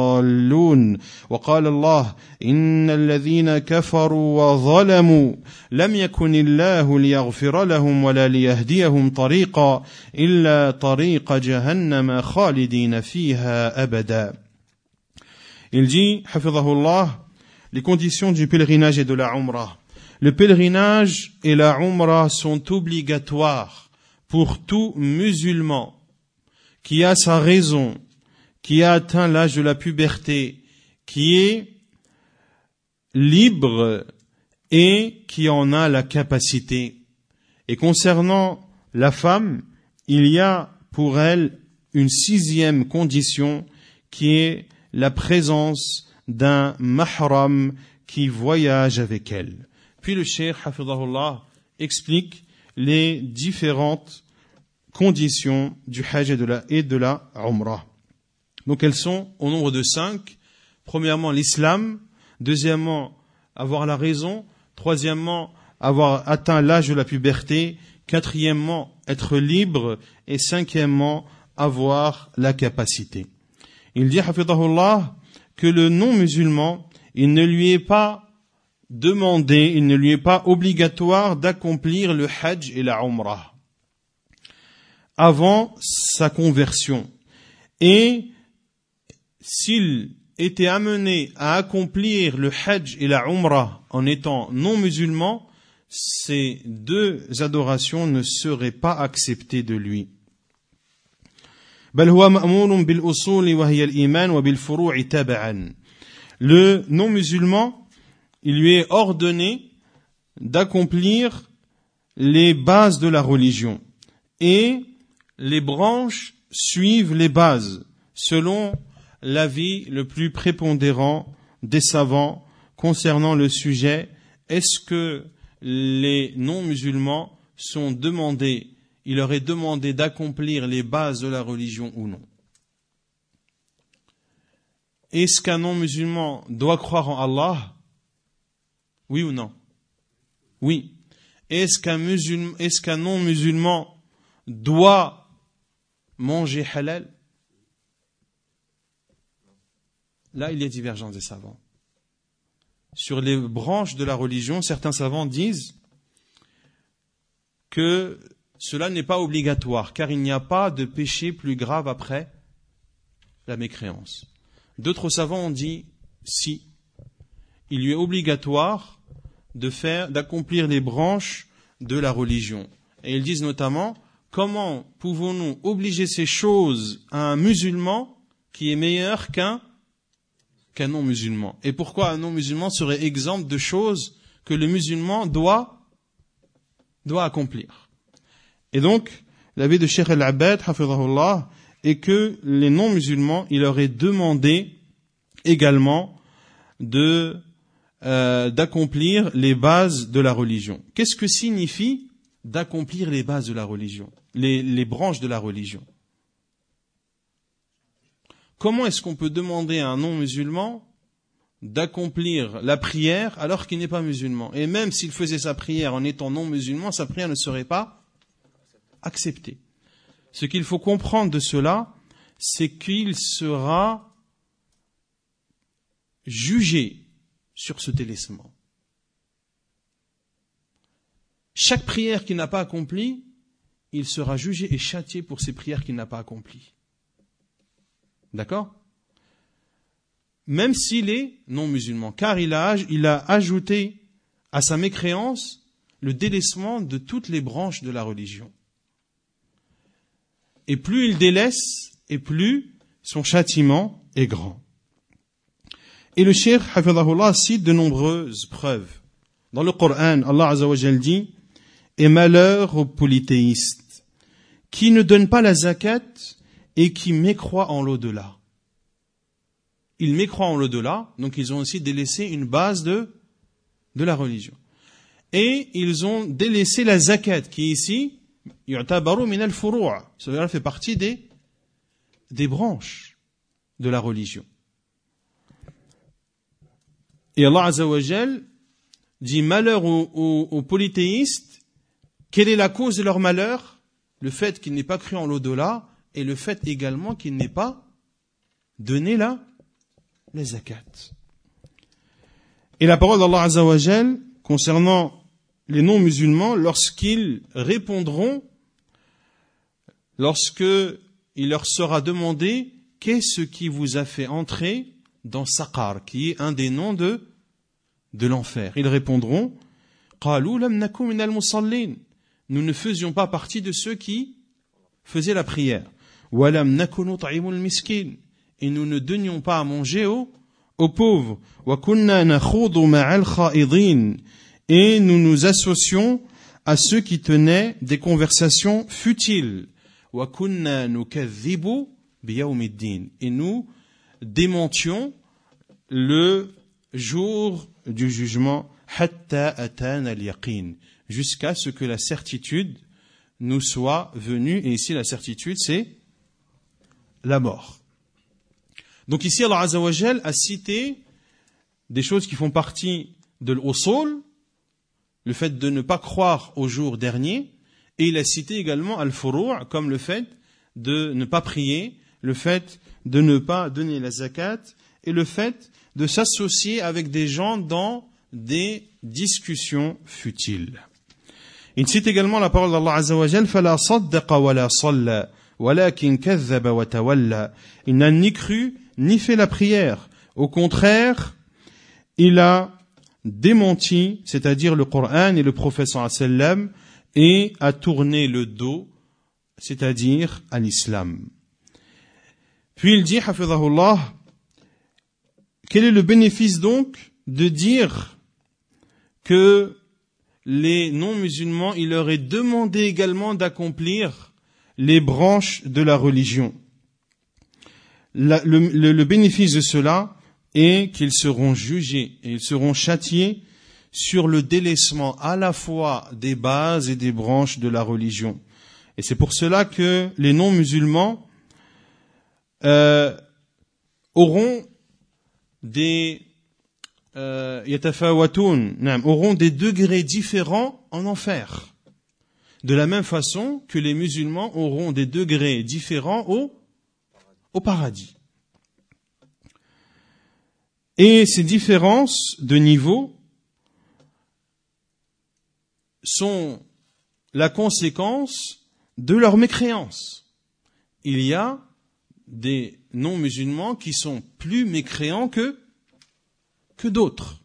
الضالون وقال الله إن الذين كفروا وظلموا لم يكن الله ليغفر لهم ولا ليهديهم طريقا إلا طريق جهنم خالدين فيها أبدا. Il dit, hafidhahullah, les conditions du pèlerinage et de la umrah. Le pèlerinage et la umrah sont obligatoires pour tout musulman qui a sa raison, qui a atteint l'âge de la puberté, qui est libre et qui en a la capacité. Et concernant la femme, il y a pour elle une sixième condition qui est la présence d'un mahram qui voyage avec elle. Puis le cheikh, hafidhahullah, explique les différentes conditions du hajj et de la, et de la umrah. Donc elles sont au nombre de cinq. Premièrement, l'islam. Deuxièmement, avoir la raison. Troisièmement, avoir atteint l'âge de la puberté. Quatrièmement, être libre. Et cinquièmement, avoir la capacité. Il dit, hafidhahullah, que le non-musulman, il ne lui est pas demandé, il ne lui est pas obligatoire d'accomplir le hajj et la umrah avant sa conversion. Et s'il était amené à accomplir le hajj et la umrah en étant non-musulman, ces deux adorations ne seraient pas acceptées de lui. بل هو مأمور بالأصول وهي الإيمان وبالفروع تبعا. Le non-musulman, il lui est ordonné d'accomplir les bases de la religion et les branches suivent les bases selon l'avis le plus prépondérant des savants concernant le sujet. Est-ce que les non-musulmans sont demandés, il leur est demandé d'accomplir les bases de la religion ou non? Est-ce qu'un non-musulman doit croire en Allah? Oui ou non? Oui. Est-ce qu'un musulman, est-ce qu'un non-musulman doit manger halal? Là, il y a divergence des savants. Sur les branches de la religion, certains savants disent que cela n'est pas obligatoire, car il n'y a pas de péché plus grave après la mécréance. D'autres savants ont dit si, il lui est obligatoire de faire, d'accomplir les branches de la religion. Et ils disent notamment, comment pouvons-nous obliger ces choses à un musulman qui est meilleur qu'un qu'un non-musulman? Et pourquoi un non-musulman serait exempt de choses que le musulman doit doit accomplir? Et donc, l'avis de Cheikh Al-Abad, hafidhahullah, est que les non-musulmans, il leur est demandé également de euh, d'accomplir les bases de la religion. Qu'est-ce que signifie d'accomplir les bases de la religion, les, les branches de la religion? Comment est-ce qu'on peut demander à un non-musulman d'accomplir la prière alors qu'il n'est pas musulman? Et même s'il faisait sa prière en étant non-musulman, sa prière ne serait pas acceptée. Ce qu'il faut comprendre de cela, c'est qu'il sera jugé sur ce délaissement. Chaque prière qu'il n'a pas accomplie, il sera jugé et châtié pour ces prières qu'il n'a pas accomplies. D'accord? Même s'il est non-musulman, car il a, il a ajouté à sa mécréance le délaissement de toutes les branches de la religion. Et plus il délaisse, et plus son châtiment est grand. Et le cheikh, hafidhahullah, cite de nombreuses preuves. Dans le Coran, Allah Azza wa Jal dit, et malheur aux polythéistes, qui ne donnent pas la zakat et qui mécroient en l'au-delà. Ils mécroient en l'au-delà, donc ils ont aussi délaissé une base de, de la religion. Et ils ont délaissé la zakat, qui est ici, yu'tabaru min al-furu'. Cela fait partie des, des branches de la religion. Et Allah Azza wa Jal dit malheur aux, aux, aux polythéistes. Quelle est la cause de leur malheur? Le fait qu'ils n'aient pas cru en l'au-delà et le fait également qu'ils n'aient pas donné la, la zakat. Et la parole d'Allah Azza wa Jal concernant les non-musulmans, lorsqu'ils répondront, lorsque il leur sera demandé qu'est-ce qui vous a fait entrer dans Saqar, qui est un des noms de, de l'enfer. Ils répondront, قالوا لم نكن من المصلين. nous ne faisions pas partie de ceux qui faisaient la prière. وَلَمْ نَكُ نُطْعِمُ الْمِسْكِينَ. Et nous ne donnions pas à manger aux, aux pauvres. وَكُنَّا نَخُوضُ مَعَ الْخَائِضِينَ. Et nous nous associons à ceux qui tenaient des conversations futiles. وَكُنَّا نُكَذِّبُ بِيَوْمِ الدِّينِ. Et nous démentions le jour du jugement حَتَّى أَتَانَ الْيَقِينَ. Jusqu'à ce que la certitude nous soit venue. Et ici, la certitude, c'est la mort. Donc ici, Allah Azza wa Jal a cité des choses qui font partie de l'usul, le fait de ne pas croire au jour dernier, et il a cité également al-furu' comme le fait de ne pas prier, le fait de ne pas donner la zakat, et le fait de s'associer avec des gens dans des discussions futiles. Il cite également la parole d'Allah Azza wa Jal, فَلَا صَدَّقَ وَلَا صَلَّى وَلَكِنْ كَذَّبَ وَتَوَلَّى. Il n'a ni cru, ni fait la prière. Au contraire, il a démenti, c'est-à-dire le Coran et le prophète sallallahu alayhi wa sallam, et a tourné le dos, c'est-à-dire à l'islam. Puis il dit, hafidhahullah, quel est le bénéfice donc de dire que les non-musulmans, il leur est demandé également d'accomplir les branches de la religion. La, le, le, le bénéfice de cela est qu'ils seront jugés et ils seront châtiés sur le délaissement à la fois des bases et des branches de la religion. Et c'est pour cela que les non-musulmans euh, auront des yatafawatoun, euh, auront des degrés différents en enfer. De la même façon que les musulmans auront des degrés différents au, au paradis. Et ces différences de niveau sont la conséquence de leur mécréance. Il y a des non-musulmans qui sont plus mécréants que, que d'autres.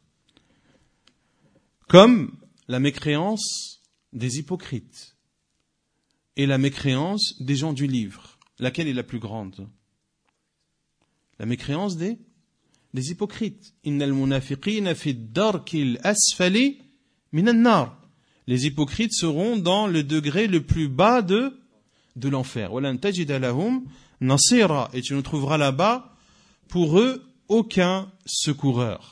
Comme la mécréance des hypocrites et la mécréance des gens du livre. Laquelle est la plus grande? La mécréance des, des hypocrites. Innal munafiqina fi ad-darkil asfali min an-nar. Les hypocrites seront dans le degré le plus bas de, de l'enfer. Walan tajida lahum nasira. Et tu ne trouveras là-bas pour eux aucun secoureur.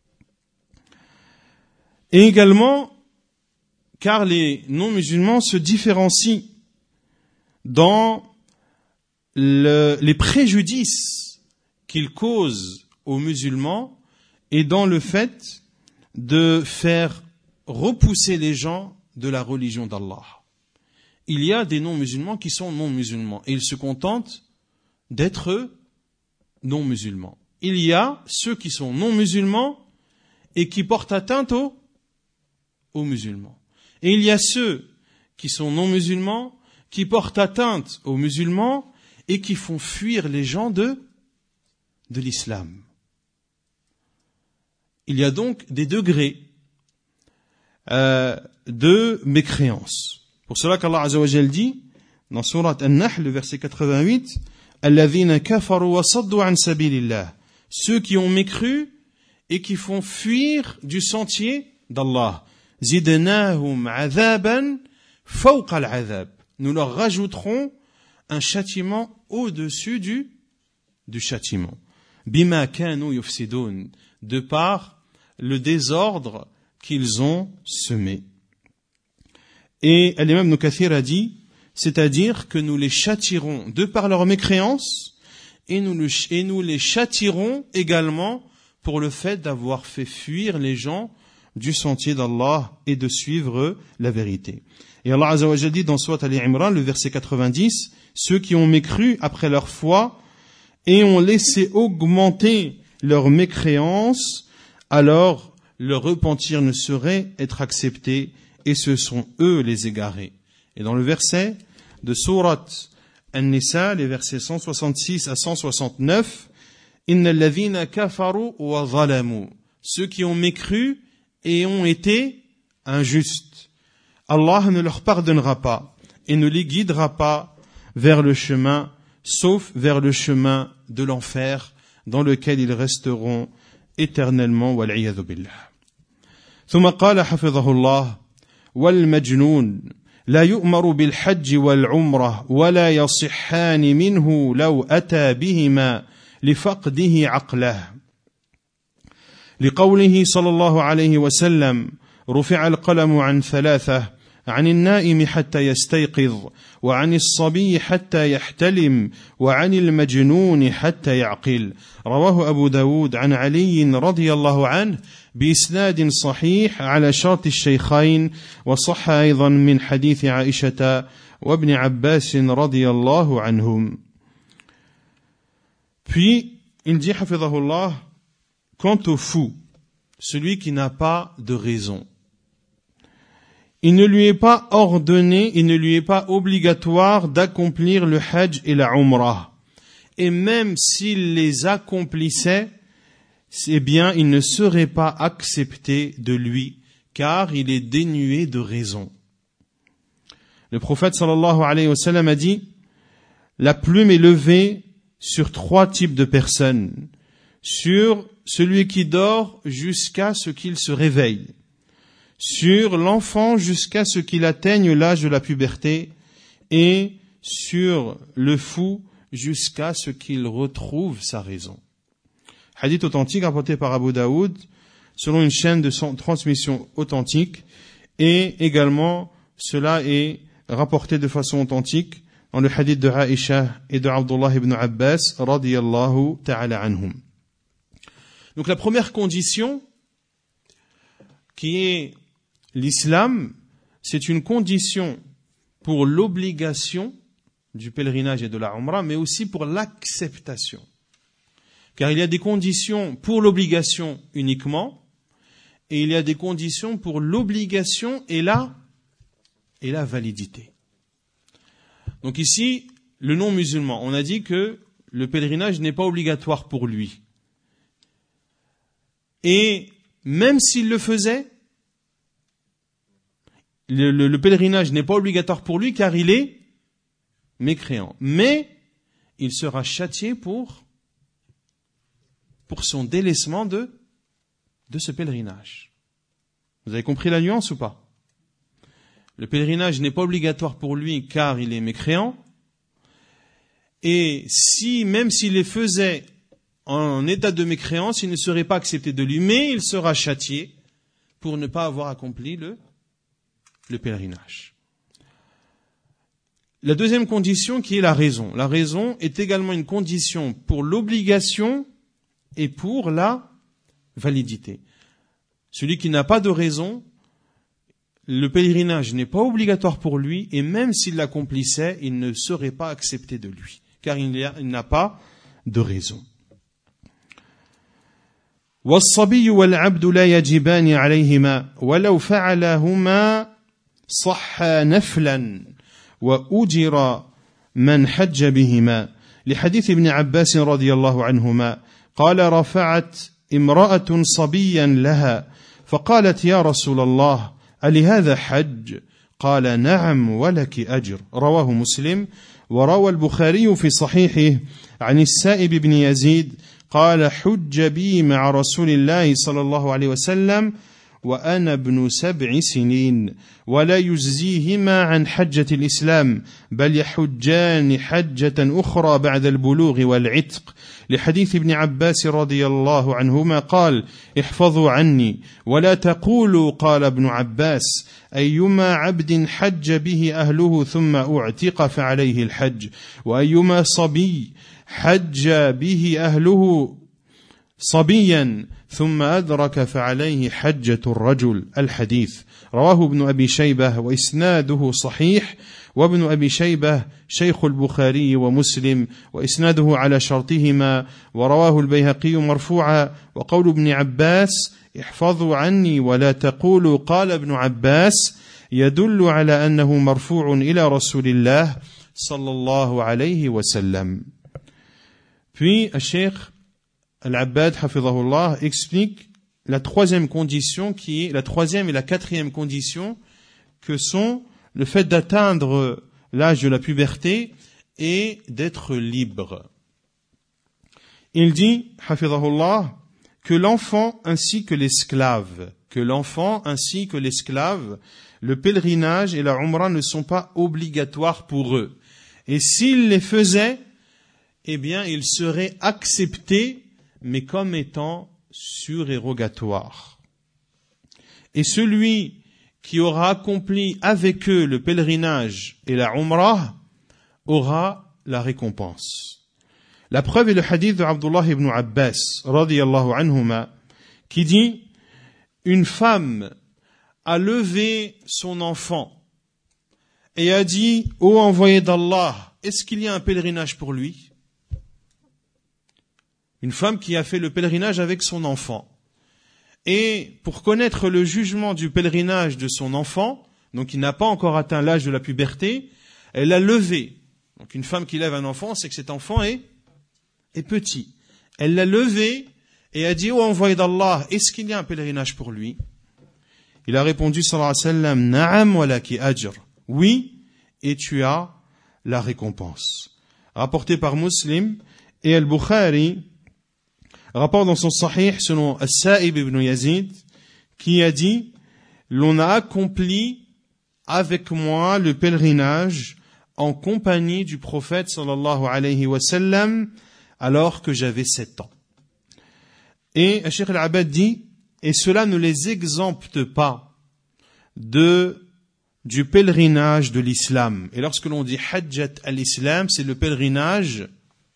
Et également, car les non-musulmans se différencient dans le, les préjudices qu'ils causent aux musulmans et dans le fait de faire repousser les gens de la religion d'Allah. Il y a des non-musulmans qui sont non-musulmans et ils se contentent d'être non-musulmans. Il y a ceux qui sont non-musulmans et qui portent atteinte aux, aux musulmans. Et il y a ceux qui sont non-musulmans, qui portent atteinte aux musulmans et qui font fuir les gens de, de l'islam. Il y a donc des degrés euh, de mécréance. Pour cela qu'Allah Azza wa Jal dit, dans Surat An-Nahl, le verset quatre-vingt-huit, « Alladhina kafaru wa saddu an sabilillah » ceux qui ont mécru et qui font fuir du sentier d'Allah. « Zidnahum adhaban fawqa al-adhab » nous leur rajouterons un châtiment au-dessus du, du châtiment. « Bima kanu yufsidun » de par le désordre qu'ils ont semé. Et l'imam Ibn Kathir a dit, c'est-à-dire que nous les châtirons de par leur mécréance et nous, le, et nous les châtirons également pour le fait d'avoir fait fuir les gens du sentier d'Allah et de suivre la vérité. Et Allah Azza wa Jalla dit dans Surat Ali Imran, le verset quatre-vingt-dix, ceux qui ont mécru après leur foi et ont laissé augmenter leur mécréance, alors leur repentir ne saurait être accepté et ce sont eux les égarés. Et dans le verset de Surat An-Nisa, les versets cent soixante-six à cent soixante-neuf, Innal ladhina kafaru wa zalamu, ceux qui ont mécru et ont été injustes. Allah ne leur pardonnera pas et ne les guidera pas vers le chemin, sauf vers le chemin de l'enfer dans lequel ils resteront éternellement. Wal'iyadhu billah. ثم قال حفظه الله: والمجنون لا يؤمر بالحج والعمرة ولا يصحان منه لو أتى بهما لفقده عقله. لقوله صلى الله عليه وسلم: رفع القلم عن ثلاثة: عن النائم حتى يستيقظ، وعن الصبي حتى يحتلم، وعن المجنون حتى يعقل. رواه أبو داود عن علي رضي الله عنه بإسناد صحيح على شرط الشيخين، وصح أيضا من حديث عائشة وابن عباس رضي الله عنهم. Puis il dit حفظه الله: quant au fou, celui qui n'a pas de raison, il ne lui est pas ordonné, il ne lui est pas obligatoire d'accomplir le hajj et la umrah. Et même s'il les accomplissait, eh bien, il ne serait pas accepté de lui, car il est dénué de raison. Le prophète sallallahu alayhi wa sallam a dit: la plume est levée sur trois types de personnes. Sur celui qui dort jusqu'à ce qu'il se réveille, sur l'enfant jusqu'à ce qu'il atteigne l'âge de la puberté, et sur le fou jusqu'à ce qu'il retrouve sa raison. Hadith authentique rapporté par Abu Daoud selon une chaîne de transmission authentique, et également cela est rapporté de façon authentique dans le hadith de Aïcha et de Abdullah ibn Abbas radiyallahu ta'ala anhum. Donc la première condition, qui est l'islam, c'est une condition pour l'obligation du pèlerinage et de la umrah, mais aussi pour l'acceptation. Car il y a des conditions pour l'obligation uniquement, et il y a des conditions pour l'obligation et la, et la validité. Donc ici, le non-musulman, on a dit que le pèlerinage n'est pas obligatoire pour lui. Et même s'il le faisait, le, le, le pèlerinage n'est pas obligatoire pour lui car il est mécréant. Mais il sera châtié pour, pour son délaissement de, de ce pèlerinage. Vous avez compris la nuance ou pas? Le pèlerinage n'est pas obligatoire pour lui car il est mécréant. Et si, même s'il les faisait en état de mécréance, il ne serait pas accepté de lui, mais il sera châtié pour ne pas avoir accompli le, le pèlerinage. La deuxième condition qui est la raison. La raison est également une condition pour l'obligation et pour la validité. Celui qui n'a pas de raison, le pèlerinage n'est pas obligatoire pour lui, et même s'il l'accomplissait, il ne serait pas accepté de lui, car il n'a pas de raison. والصبي والعبد لا يجبان عليهما ولو فعلهما صح نفلا وأجر من حج بهما لحديث ابن عباس رضي الله عنهما قال: رفعت امرأة صبيا لها فقالت: يا رسول الله ألهذا حج؟ قال: نعم ولك أجر. رواه مسلم. وروى البخاري في صحيحه عن السائب بن يزيد قال: حج بي مع رسول الله صلى الله عليه وسلم وأنا ابن سبع سنين ولا يجزيهما عن حجة الإسلام بل يحجان حجة أخرى بعد البلوغ والعتق. لحديث ابن عباس رضي الله عنهما قال: احفظوا عني ولا تقولوا قال ابن عباس أيما عبد حج به أهله ثم أعتق فعليه الحج وأيما صبي حج به أهله صبيا ثم أدرك فعليه حجة الرجل. الحديث رواه ابن أبي شيبة وإسناده صحيح، وابن أبي شيبة شيخ البخاري ومسلم وإسناده على شرطهما، ورواه البيهقي مرفوعا. وقول ابن عباس: احفظوا عني ولا تقولوا قال ابن عباس يدل على أنه مرفوع إلى رسول الله صلى الله عليه وسلم. Puis, Cheikh Al-Abbad, hafidhahullah, explique la troisième condition qui est, la troisième et la quatrième condition que sont le fait d'atteindre l'âge de la puberté et d'être libre. Il dit, hafidhahullah, que l'enfant ainsi que l'esclave, que l'enfant ainsi que l'esclave, le pèlerinage et la umrah ne sont pas obligatoires pour eux. Et s'ils les faisaient, eh bien, ils seraient acceptés, mais comme étant surérogatoires. Et celui qui aura accompli avec eux le pèlerinage et la umrah aura la récompense. La preuve est le hadith de Abdullah ibn Abbas, radiyallahu anhuma, qui dit, une femme a levé son enfant et a dit, ô envoyé d'Allah, est-ce qu'il y a un pèlerinage pour lui? Une femme qui a fait le pèlerinage avec son enfant. Et pour connaître le jugement du pèlerinage de son enfant, donc il n'a pas encore atteint l'âge de la puberté, elle l'a levé. Donc une femme qui lève un enfant, c'est que cet enfant est, est petit. Elle l'a levé et a dit, ô envoyé d'Allah, est-ce qu'il y a un pèlerinage pour lui? Il a répondu, sallallahu alayhi wa sallam, na'am wa laki ajr. Oui, et tu as la récompense. Rapporté par Muslim et Al-Bukhari, rapport dans son sahih selon As-Sa'ib ibn Yazid, qui a dit, l'on a accompli avec moi le pèlerinage en compagnie du prophète sallallahu alayhi wa sallam alors que j'avais sept ans. Et Cheikh Al-Abad dit, et cela ne les exempte pas de, du pèlerinage de l'islam. Et lorsque l'on dit hajjat al-islam, c'est le pèlerinage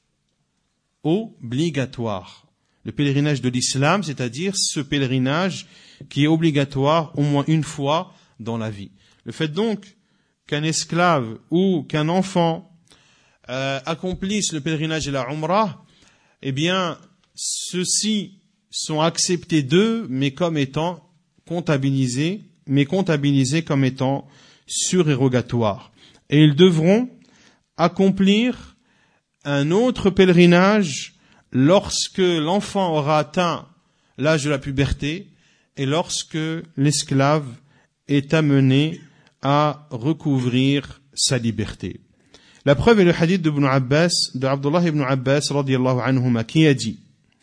obligatoire. Le pèlerinage de l'islam, c'est-à-dire ce pèlerinage qui est obligatoire au moins une fois dans la vie. Le fait donc qu'un esclave ou qu'un enfant euh, accomplisse le pèlerinage et la umrah, eh bien, ceux-ci sont acceptés d'eux, mais comme étant comptabilisés, mais comptabilisés comme étant surérogatoires. Et ils devront accomplir un autre pèlerinage lorsque l'enfant aura atteint l'âge de la puberté et lorsque l'esclave est amené à recouvrir sa liberté. La preuve est le hadith de Ibn Abbas, de Abdullah ibn Abbas, radiyallahu anhuma, qui a dit,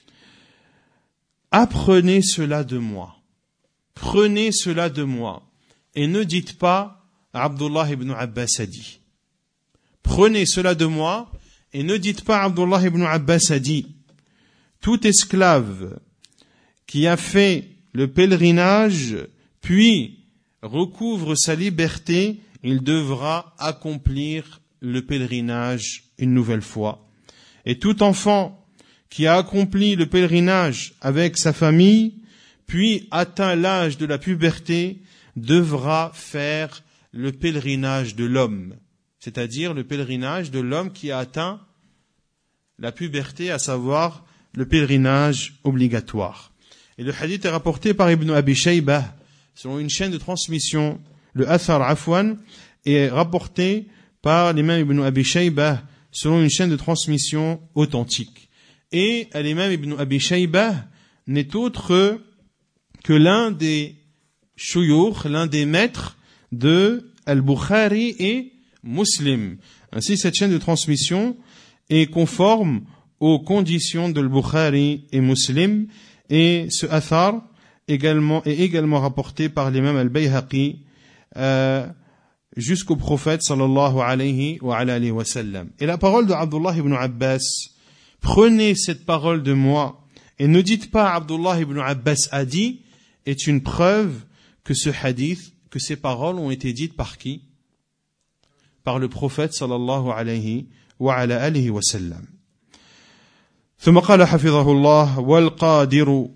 apprenez cela de moi, prenez cela de moi, et ne dites pas, Abdullah ibn Abbas a dit. Prenez cela de moi, et ne dites pas, Abdullah ibn Abbas a dit. Tout esclave qui a fait le pèlerinage, puis recouvre sa liberté, il devra accomplir le pèlerinage une nouvelle fois. Et tout enfant qui a accompli le pèlerinage avec sa famille, puis atteint l'âge de la puberté, devra faire le pèlerinage de l'homme, c'est-à-dire le pèlerinage de l'homme qui a atteint la puberté, à savoir le pèlerinage obligatoire. Et le hadith est rapporté par Ibn Abi Shaybah, selon une chaîne de transmission, le Athar Afwan, est rapporté par l'imam Ibn Abi Shaybah, selon une chaîne de transmission authentique. Et l'imam Ibn Abi Shaybah n'est autre que l'un des shuyukh, l'un des maîtres de Al-Bukhari et Muslim. Ainsi, cette chaîne de transmission est conforme aux conditions de Al-Bukhari et Muslim, et ce athar également, est également rapporté par l'imam Al-Bayhaqi euh, jusqu'au prophète sallallahu alayhi wa alayhi wa sallam. Et la parole de Abdullah ibn Abbas, prenez cette parole de moi et ne dites pas Abdullah ibn Abbas a dit, est une preuve que ce hadith, que ces paroles ont été dites par qui? Par le prophète sallallahu alayhi wa alayhi wa sallam. ثم قال حفظه الله والقادر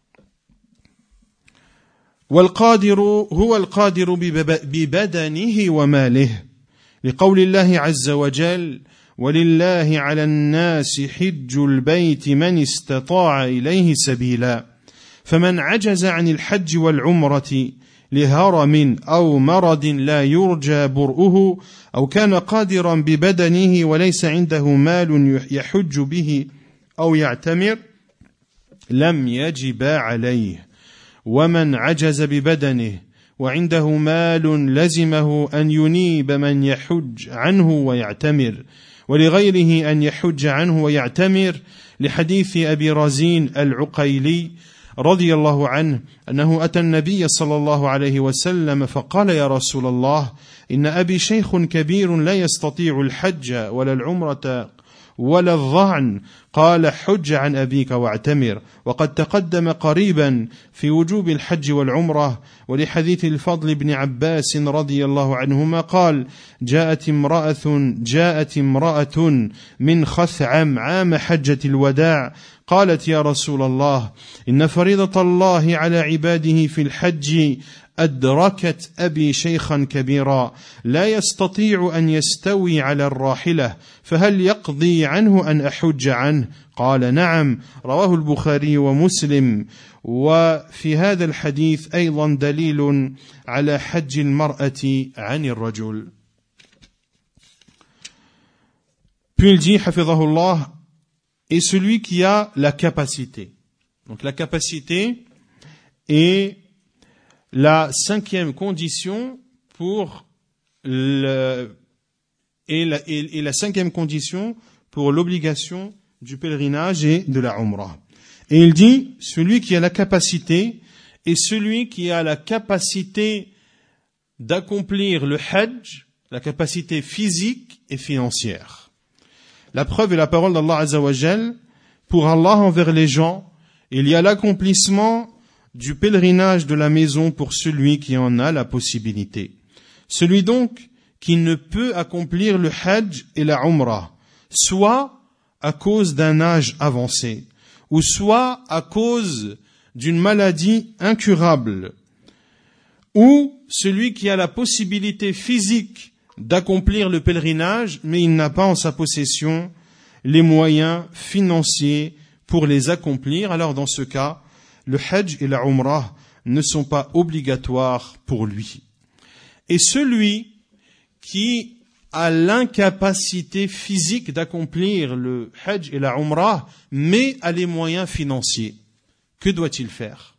والقادر هو القادر ببدنه وماله لقول الله عز وجل ولله على الناس حج البيت من استطاع إليه سبيلا فمن عجز عن الحج والعمرة لهرم أو مرض لا يرجى برؤه أو كان قادرا ببدنه وليس عنده مال يحج به أو يعتمر لم يجب عليه ومن عجز ببدنه وعنده مال لزمه أن ينيب من يحج عنه ويعتمر ولغيره أن يحج عنه ويعتمر لحديث أبي رزين العقيلي رضي الله عنه أنه أتى النبي صلى الله عليه وسلم فقال يا رسول الله إن أبي شيخ كبير لا يستطيع الحج ولا العمرة ولا الظعن قال حج عن أبيك واعتمر وقد تقدم قريبا في وجوب الحج والعمرة ولحديث الفضل بن عباس رضي الله عنهما قال جاءت امرأة جاءت امرأة من خثعم عام حجة الوداع قالت يا رسول الله إن فريضة الله على عباده في الحج أدركت أبي شيخا كبيرا لا يستطيع أن يستوي على الراحلة فهل يقضي عنه أن أحج عنه قال نعم رواه البخاري ومسلم وفي هذا الحديث أيضا دليل على حج المرأة عن الرجل. Puis il dit حفظه et celui qui a la capacité. Donc la capacité est la cinquième condition pour le, et, la, et, et la cinquième condition pour l'obligation du pèlerinage et de la Umrah. Et il dit, celui qui a la capacité et celui qui a la capacité d'accomplir le Hajj, la capacité physique et financière. La preuve est la parole d'Allah Azza wa Jal. Pour Allah envers les gens, il y a l'accomplissement du pèlerinage de la maison pour celui qui en a la possibilité. Celui donc qui ne peut accomplir le Hajj et la Umrah, soit à cause d'un âge avancé, ou soit à cause d'une maladie incurable, ou celui qui a la possibilité physique d'accomplir le pèlerinage, mais il n'a pas en sa possession les moyens financiers pour les accomplir, alors dans ce cas, le Hajj et la Umrah ne sont pas obligatoires pour lui. Et celui qui a l'incapacité physique d'accomplir le Hajj et la Umrah, mais a les moyens financiers, que doit-il faire?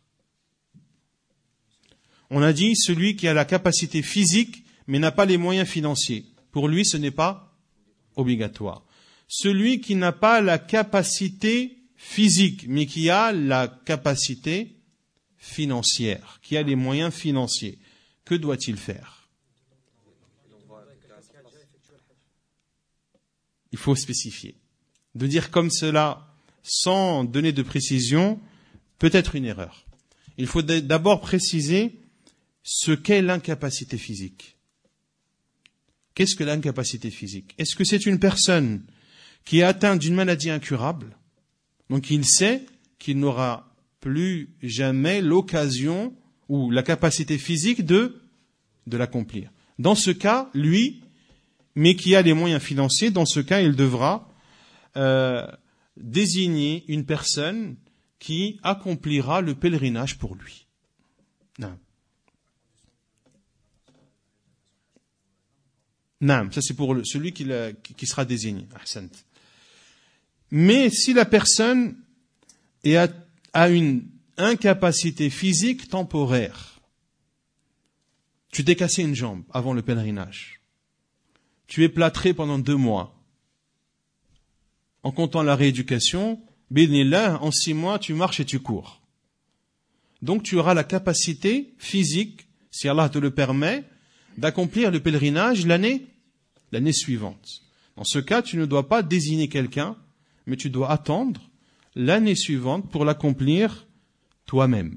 On a dit celui qui a la capacité physique, mais n'a pas les moyens financiers. Pour lui, ce n'est pas obligatoire. Celui qui n'a pas la capacité physique, mais qui a la capacité financière, qui a les moyens financiers, que doit-il faire? Il faut spécifier. De dire comme cela, sans donner de précision, peut être une erreur. Il faut d'abord préciser ce qu'est l'incapacité physique. Qu'est-ce que l'incapacité physique? Est-ce que c'est une personne qui est atteinte d'une maladie incurable? Donc il sait qu'il n'aura plus jamais l'occasion ou la capacité physique de, de l'accomplir. Dans ce cas, lui, mais qui a les moyens financiers, dans ce cas, il devra euh, désigner une personne qui accomplira le pèlerinage pour lui. Non. Non, ça c'est pour celui qui, la, qui sera désigné. Ahsant. Mais si la personne est à, a une incapacité physique temporaire, tu t'es cassé une jambe avant le pèlerinage, tu es plâtré pendant deux mois, en comptant la rééducation, bidnillah, en six mois, tu marches et tu cours. Donc tu auras la capacité physique, si Allah te le permet, d'accomplir le pèlerinage l'année, l'année suivante. Dans ce cas, tu ne dois pas désigner quelqu'un, mais tu dois attendre l'année suivante pour l'accomplir toi-même.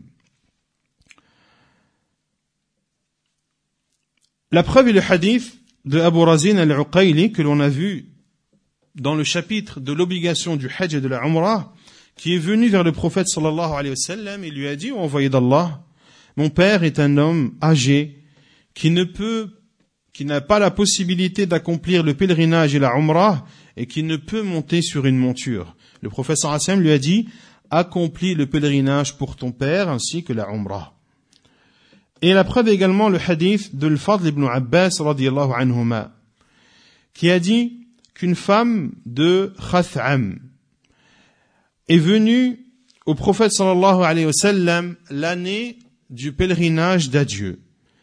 La preuve est le hadith de Abu Razin al-Uqayli que l'on a vu dans le chapitre de l'obligation du Hajj et de la Umrah, qui est venu vers le prophète sallallahu alayhi wa sallam et lui a dit, ô envoyé d'Allah, mon père est un homme âgé qui ne peut, qui n'a pas la possibilité d'accomplir le pèlerinage et la Umrah et qui ne peut monter sur une monture. Le prophète sallallahu alayhi wa sallam lui a dit, accomplis le pèlerinage pour ton père ainsi que la Umrah. Et la preuve également le hadith de Al-Fadl ibn Abbas radiyallahu anhuma, qui a dit qu'une femme de Khath'am est venue au prophète sallallahu alayhi wa sallam l'année du pèlerinage d'adieu.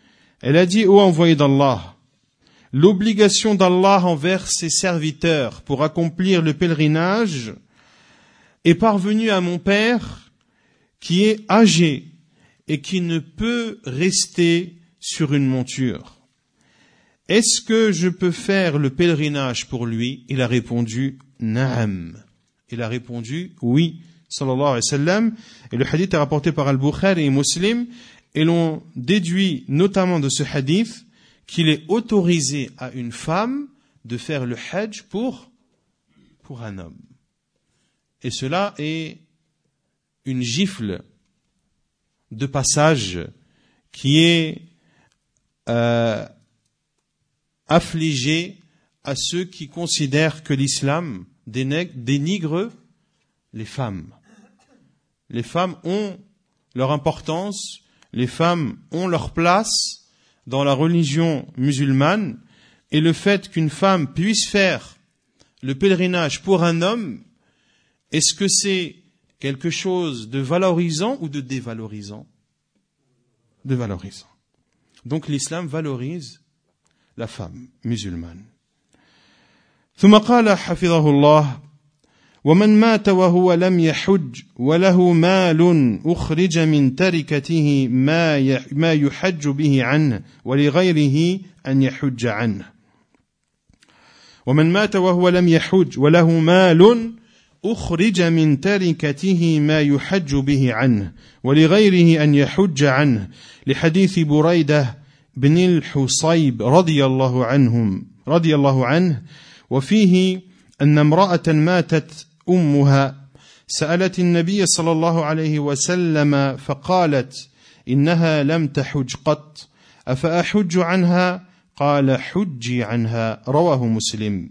Elle a dit, ô envoyé d'Allah, l'obligation d'Allah envers ses serviteurs pour accomplir le pèlerinage est parvenue à mon père qui est âgé et qui ne peut rester sur une monture. Est-ce que je peux faire le pèlerinage pour lui? Il a répondu, Naam. Il a répondu, oui, sallallahu alayhi wa sallam. Et le hadith est rapporté par Al-Bukhari et Muslim. Et l'on déduit notamment de ce hadith qu'il est autorisé à une femme de faire le hajj pour, pour un homme. Et cela est une gifle de passage qui est euh, affligée à ceux qui considèrent que l'islam dénigre les femmes. Les femmes ont leur importance, les femmes ont leur place dans la religion musulmane, et le fait qu'une femme puisse faire le pèlerinage pour un homme, est-ce que c'est quelque chose de valorisant ou de dévalorisant? De valorisant. Donc l'islam valorise la femme musulmane. ثم قال حفظه الله ومن مات وهو لم يحج وله مال أخرج من تركته ما ما يحج به عنه ولغيره أن يحج عنه ومن مات وهو لم يحج وله مال أخرج من تركته ما يحج به عنه ولغيره أن يحج عنه لحديث بريدة بن الحصيب رضي الله عنهم رضي الله عنه وفيه أن امرأة ماتت أمها سألت النبي صلى الله عليه وسلم فقالت إنها لم تحج قط أفأحج عنها قال حجي عنها رواه مسلم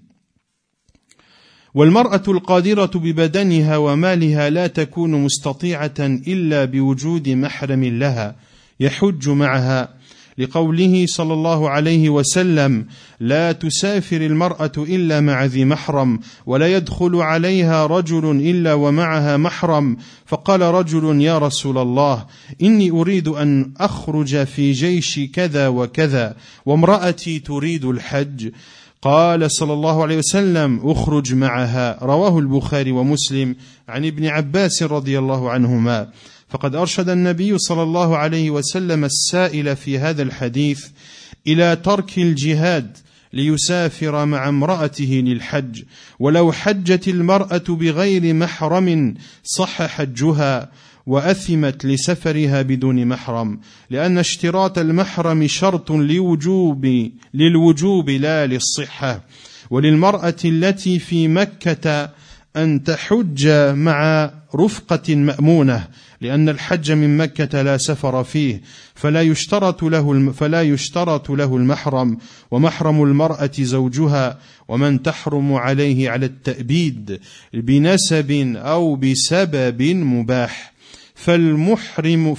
والمرأة القادرة ببدنها ومالها لا تكون مستطيعة إلا بوجود محرم لها يحج معها لقوله صلى الله عليه وسلم لا تسافر المرأة إلا مع ذي محرم ولا يدخل عليها رجل إلا ومعها محرم فقال رجل يا رسول الله إني أريد أن أخرج في جيش كذا وكذا وامرأتي تريد الحج قال صلى الله عليه وسلم اخرج معها رواه البخاري ومسلم عن ابن عباس رضي الله عنهما فقد أرشد النبي صلى الله عليه وسلم السائل في هذا الحديث إلى ترك الجهاد ليسافر مع امرأته للحج ولو حجت المرأة بغير محرم صح حجها وأثمت لسفرها بدون محرم لأن اشتراط المحرم شرط لوجوب للوجوب لا للصحة وللمرأة التي في مكة أن تحج مع رفقة مأمونة لأن الحج من مكة لا سفر فيه فلا يشترط له فلا يشترط له المحرم ومحرم المرأة زوجها ومن تحرم عليه على التأبيد بنسب أو بسبب مباح فالمحرم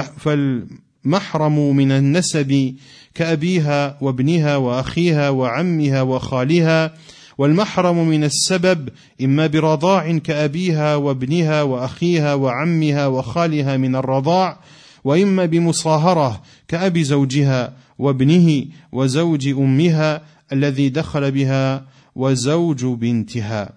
فالمحرم من النسب كأبيها وابنها وأخيها وعمها وخالها والمحرم من السبب إما برضاع كأبيها وابنها وأخيها وعمها وخالها من الرضاع وإما بمصاهرة كأبي زوجها وابنه وزوج أمها الذي دخل بها وزوج بنتها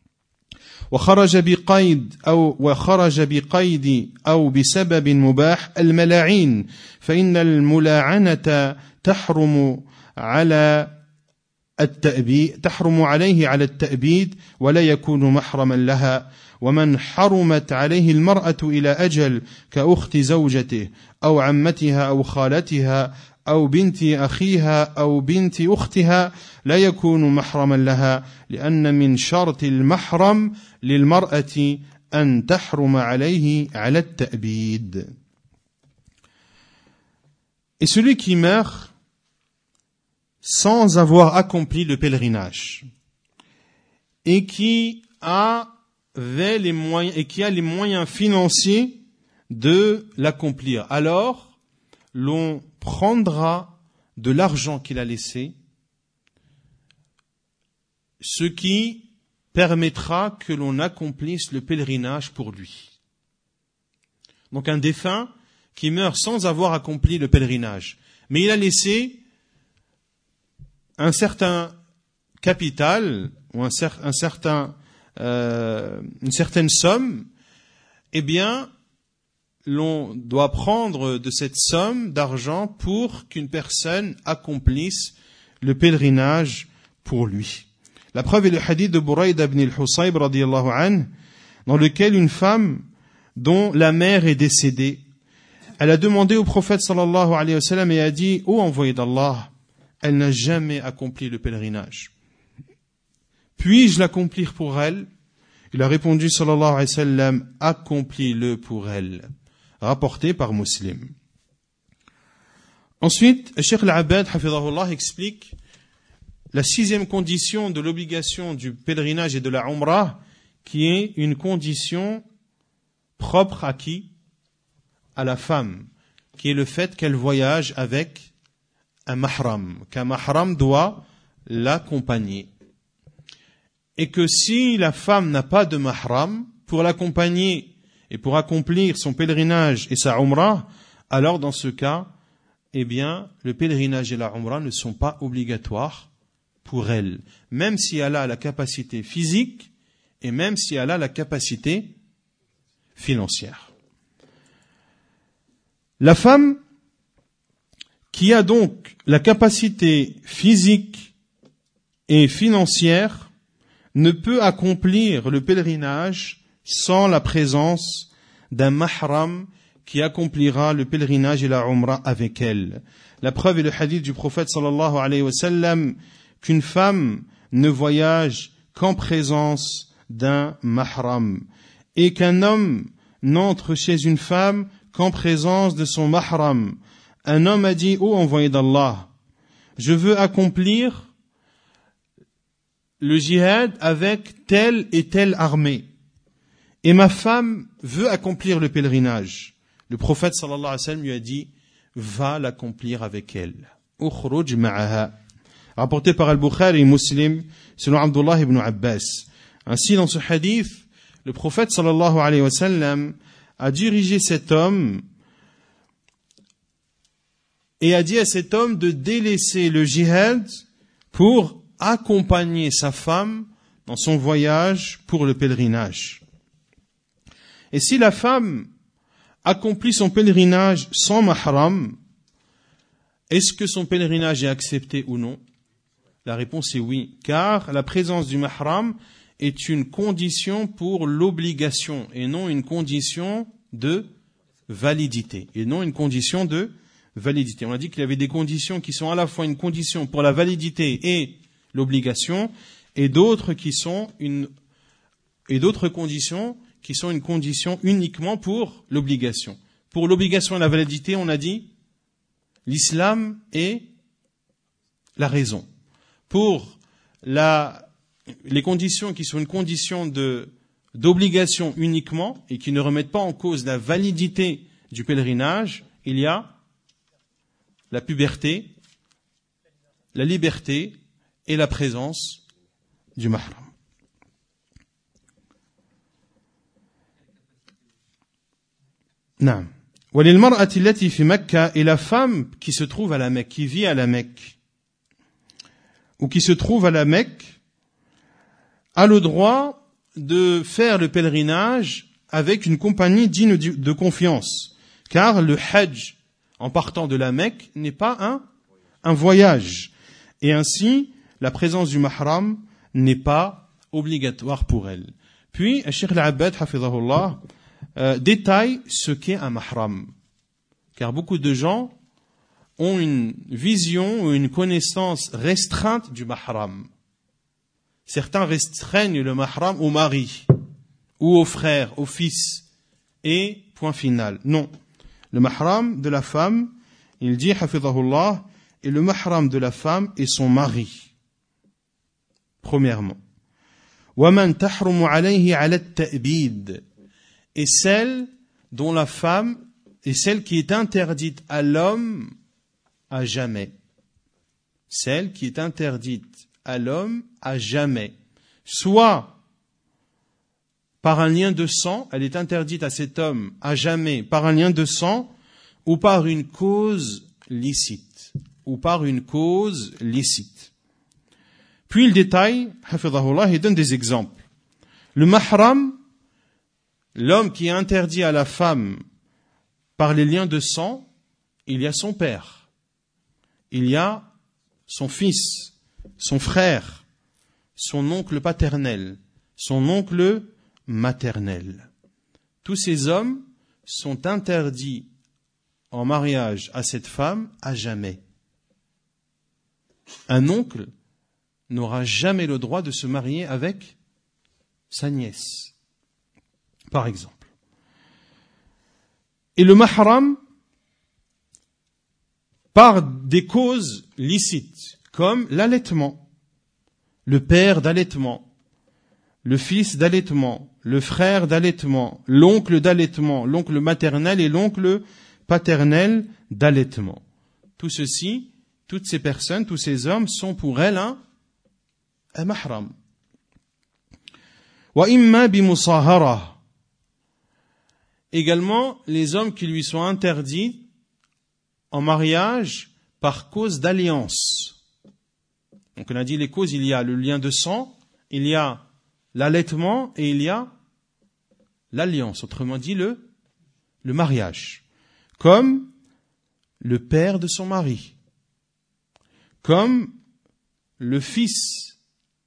وخرج بقيد أو وخرج بقيد أو بسبب مباح الملاعين فإن الملاعنة تحرم على التأبيد تحرم عليه على التأبيد ولا يكون محرما لها ومن حرمت عليه المرأة إلى أجل كأخت زوجته أو عمتها أو خالتها أو بنت أخيها أو بنت أختها لا يكون محرما لها لأن من شرط المحرم للمرأة أن تحرم عليه على التأبيد. Et celui qui meurt sans avoir accompli le pèlerinage et qui avait les moyens et qui a les moyens financiers de l'accomplir, alors l'on prendra de l'argent qu'il a laissé, ce qui permettra que l'on accomplisse le pèlerinage pour lui. Donc un défunt qui meurt sans avoir accompli le pèlerinage, mais il a laissé un certain capital ou un, cer- un certain, euh, une certaine somme, eh bien, l'on doit prendre de cette somme d'argent pour qu'une personne accomplisse le pèlerinage pour lui. La preuve est le hadith de Buraïd ibn al-Husayb radiyallahu anhu, dans lequel une femme dont la mère est décédée, elle a demandé au prophète sallallahu alayhi wa sallam et a dit: ô envoyé d'Allah, elle n'a jamais accompli le pèlerinage. Puis-je l'accomplir pour elle? Il a répondu sallallahu alayhi wa sallam: accomplis-le pour elle. Rapporté par Muslim. Ensuite, Cheikh Al-Abbad hafidhahullah explique la sixième condition de l'obligation du pèlerinage et de la Umrah, qui est une condition propre à qui? À la femme, qui est le fait qu'elle voyage avec un mahram, qu'un mahram doit l'accompagner. Et que si la femme n'a pas de mahram, pour l'accompagner et pour accomplir son pèlerinage et sa umrah, alors dans ce cas, eh bien, le pèlerinage et la umrah ne sont pas obligatoires pour elle, même si elle a la capacité physique et même si elle a la capacité financière. La femme qui a donc la capacité physique et financière ne peut accomplir le pèlerinage sans la présence d'un mahram qui accomplira le pèlerinage et la umrah avec elle. La preuve est le hadith du prophète sallallahu alayhi wa sallam qu'une femme ne voyage qu'en présence d'un mahram et qu'un homme n'entre chez une femme qu'en présence de son mahram. Un homme a dit: ô envoyé d'Allah, je veux accomplir le jihad avec telle et telle armée. Et ma femme veut accomplir le pèlerinage. Le prophète sallallahu alayhi wa sallam lui a dit: va l'accomplir avec elle. Ukhruj ma'aha. Rapporté par Al-Bukhari et Muslim, selon Abdullah ibn Abbas. Ainsi, dans ce hadith, le prophète sallallahu alayhi wa sallam a dirigé cet homme et a dit à cet homme de délaisser le jihad pour accompagner sa femme dans son voyage pour le pèlerinage. Et si la femme accomplit son pèlerinage sans mahram, est-ce que son pèlerinage est accepté ou non? La réponse est oui, car la présence du mahram est une condition pour l'obligation et non une condition de validité. Et non une condition de validité. On a dit qu'il y avait des conditions qui sont à la fois une condition pour la validité et l'obligation, et d'autres qui sont une, et d'autres conditions qui sont une condition uniquement pour l'obligation. Pour l'obligation et la validité, on a dit l'islam et la raison. Pour la, les conditions qui sont une condition de, d'obligation uniquement et qui ne remettent pas en cause la validité du pèlerinage, il y a la puberté, la liberté et la présence du mahram. Naam. وَلِلْمَرْأَةِ الَّتِي فِي مَكَّةَ, et la femme qui se trouve à la Mecque, qui vit à la Mecque, ou qui se trouve à la Mecque, a le droit de faire le pèlerinage avec une compagnie digne de confiance. Car le hajj, en partant de la Mecque, n'est pas un, un voyage. Et ainsi, la présence du mahram n'est pas obligatoire pour elle. Puis, Cheikh Al-Abbad, hafidhahullah, euh, détaille ce qu'est un mahram. Car beaucoup de gens ont une vision ou une connaissance restreinte du mahram. Certains restreignent le mahram au mari, ou au frère, au fils, et point final. Non. Le mahram de la femme, il dit, hafidhahullah, et le mahram de la femme est son mari. Premièrement. وَمَنْ تَحْرُمُ عَلَيْهِ عَلَى التَّأْبِيدِ, et celle dont la femme est celle qui est interdite à l'homme à jamais. Celle qui est interdite à l'homme à jamais. Soit par un lien de sang, elle est interdite à cet homme à jamais par un lien de sang, ou par une cause licite, ou par une cause licite. Puis il détaille, hafidhahullah, il donne des exemples. Le mahram, l'homme qui est interdit à la femme par les liens de sang, il y a son père, il y a son fils, son frère, son oncle paternel, son oncle maternel. Tous ces hommes sont interdits en mariage à cette femme à jamais. Un oncle n'aura jamais le droit de se marier avec sa nièce, par exemple. Et le mahram, par des causes licites, comme l'allaitement, le père d'allaitement, le fils d'allaitement, le frère d'allaitement, l'oncle d'allaitement, l'oncle maternel et l'oncle paternel d'allaitement. Tout ceci, toutes ces personnes, tous ces hommes sont pour elle un, un mahram. Wa imma bi musahara. Également, les hommes qui lui sont interdits en mariage par cause d'alliance. Donc on a dit les causes, il y a le lien de sang, il y a l'allaitement et il y a l'alliance, autrement dit le, le mariage. Comme le père de son mari, comme le fils,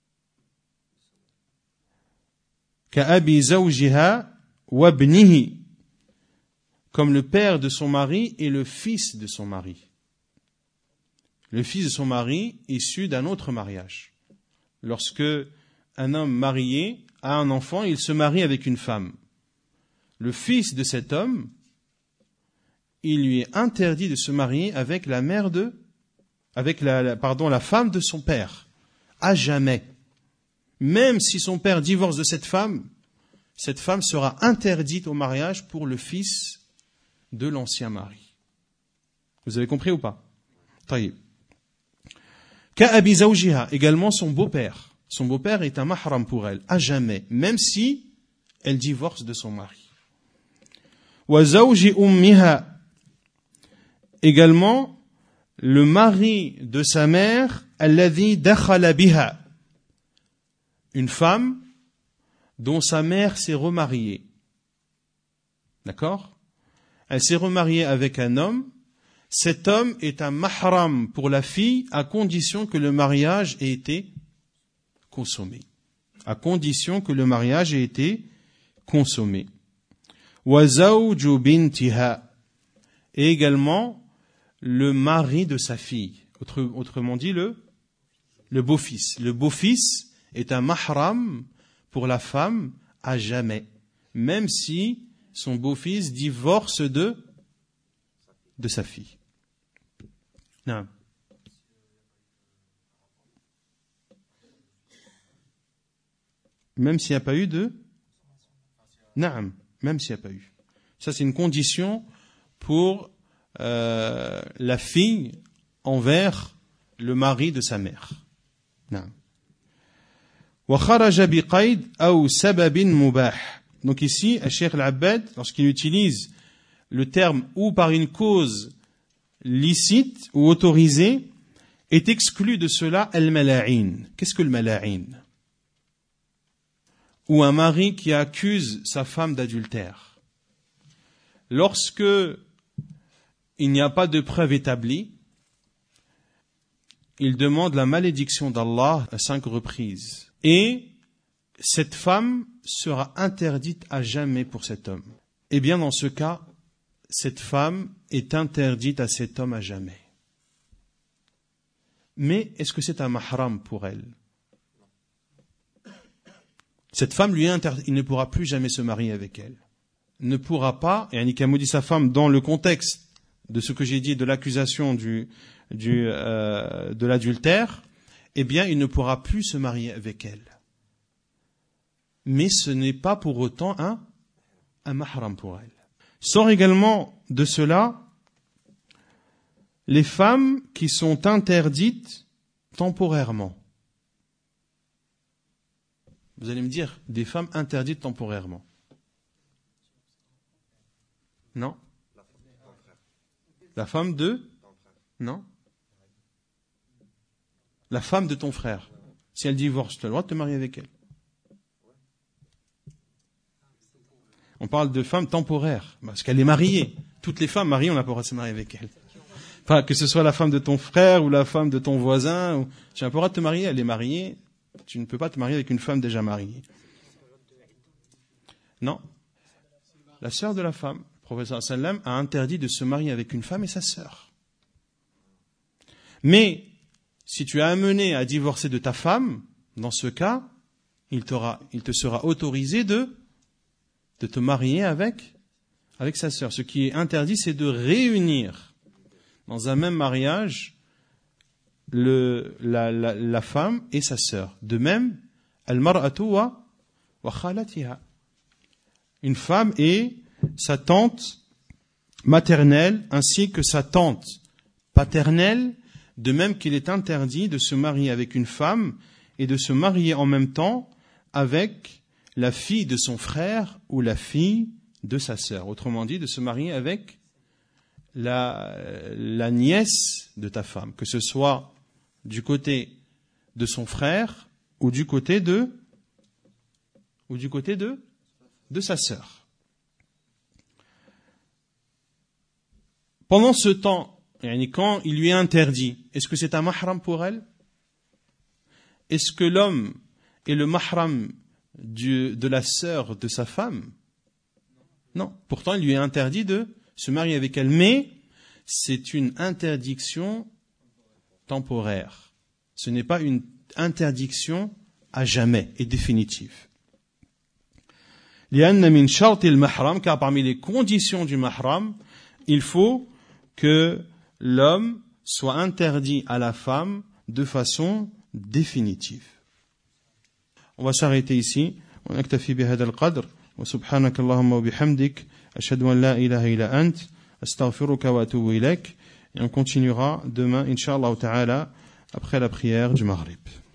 ka'abi zawjiha wa ibnihi, comme le père de son mari et le fils de son mari. Le fils de son mari issu d'un autre mariage. Lorsque un homme marié a un enfant, il se marie avec une femme. Le fils de cet homme, il lui est interdit de se marier avec la mère de, avec la, la, pardon, la femme de son père, à jamais. Même si son père divorce de cette femme, cette femme sera interdite au mariage pour le fils de l'ancien mari. Vous avez compris ou pas? Taïb. Ka'abi zawjiha, également son beau-père. Son beau-père est un mahram pour elle, à jamais, même si elle divorce de son mari. Wa zawji ummiha, également le mari de sa mère, alladhi dakhala biha, une femme dont sa mère s'est remariée. D'accord? Elle s'est remariée avec un homme. Cet homme est un mahram pour la fille à condition que le mariage ait été consommé. À condition que le mariage ait été consommé. Wa zawju bintiha, et également le mari de sa fille. Autre, autrement dit, le, le beau-fils. Le beau-fils est un mahram pour la femme à jamais, même si son beau-fils divorce de, de sa fille. Non. Même s'il n'y a pas eu de... Non, même s'il n'y a pas eu. Ça, c'est une condition pour euh, la fille envers le mari de sa mère. Non. وخرج بقيد أو سبب مباح. Donc ici, Cheikh Al-Abbad, lorsqu'il utilise le terme ou par une cause licite ou autorisée, est exclu de cela al-mala'in. Qu'est-ce que le mala'in? Ou un mari qui accuse sa femme d'adultère. Lorsque il n'y a pas de preuve établie, il demande la malédiction d'Allah à cinq reprises. Et cette femme sera interdite à jamais pour cet homme. Eh bien, dans ce cas, cette femme est interdite à cet homme à jamais. Mais est-ce que c'est un mahram pour elle? Cette femme lui est interdite, il ne pourra plus jamais se marier avec elle. Ne pourra pas, et Annika maudit sa femme dans le contexte de ce que j'ai dit de l'accusation du, du, euh, de l'adultère, eh bien, il ne pourra plus se marier avec elle. Mais ce n'est pas pour autant un, un mahram pour elle. Sort également de cela les femmes qui sont interdites temporairement. Vous allez me dire, des femmes interdites temporairement. Non? La femme de... Non. La femme de ton frère. Si elle divorce, tu as le droit de te marier avec elle. On parle de femme temporaire, parce qu'elle est mariée. Toutes les femmes mariées, on n'a pas le droit de se marier avec elles. Enfin, que ce soit la femme de ton frère ou la femme de ton voisin, ou... tu n'as pas le droit de te marier, elle est mariée. Tu ne peux pas te marier avec une femme déjà mariée. Non. La sœur de la femme, le prophète sallam a interdit de se marier avec une femme et sa sœur. Mais, si tu es amené à divorcer de ta femme, dans ce cas, il, t'aura, il te sera autorisé de, de te marier avec, avec sa sœur. Ce qui est interdit, c'est de réunir dans un même mariage le, la, la, la femme et sa sœur. De même, al-mar'atu wa, wa khalatiha. Une femme et sa tante maternelle ainsi que sa tante paternelle, de même qu'il est interdit de se marier avec une femme et de se marier en même temps avec la fille de son frère ou la fille de sa sœur. Autrement dit, de se marier avec la, la nièce de ta femme, que ce soit du côté de son frère ou du côté de ou du côté de de sa sœur. Pendant ce temps, quand il lui est interdit, est-ce que c'est un mahram pour elle? Est-ce que l'homme est le mahram du, de la sœur de sa femme? Non. Pourtant, il lui est interdit de se marier avec elle. Mais c'est une interdiction temporaire. Ce n'est pas une interdiction à jamais et définitive. لأن من شرط المحرم, car parmi les conditions du mahram, il faut que l'homme soit interdit à la femme de façon définitive. On va s'arrêter ici. ونكتفي بهذا القدر وسبحانك اللهم وبحمدك أشهد أن لا إله إلا أنت أستغفرك وأتوب إليك. Et on continuera demain, Inch'Allah Ta'ala, après la prière du Maghrib.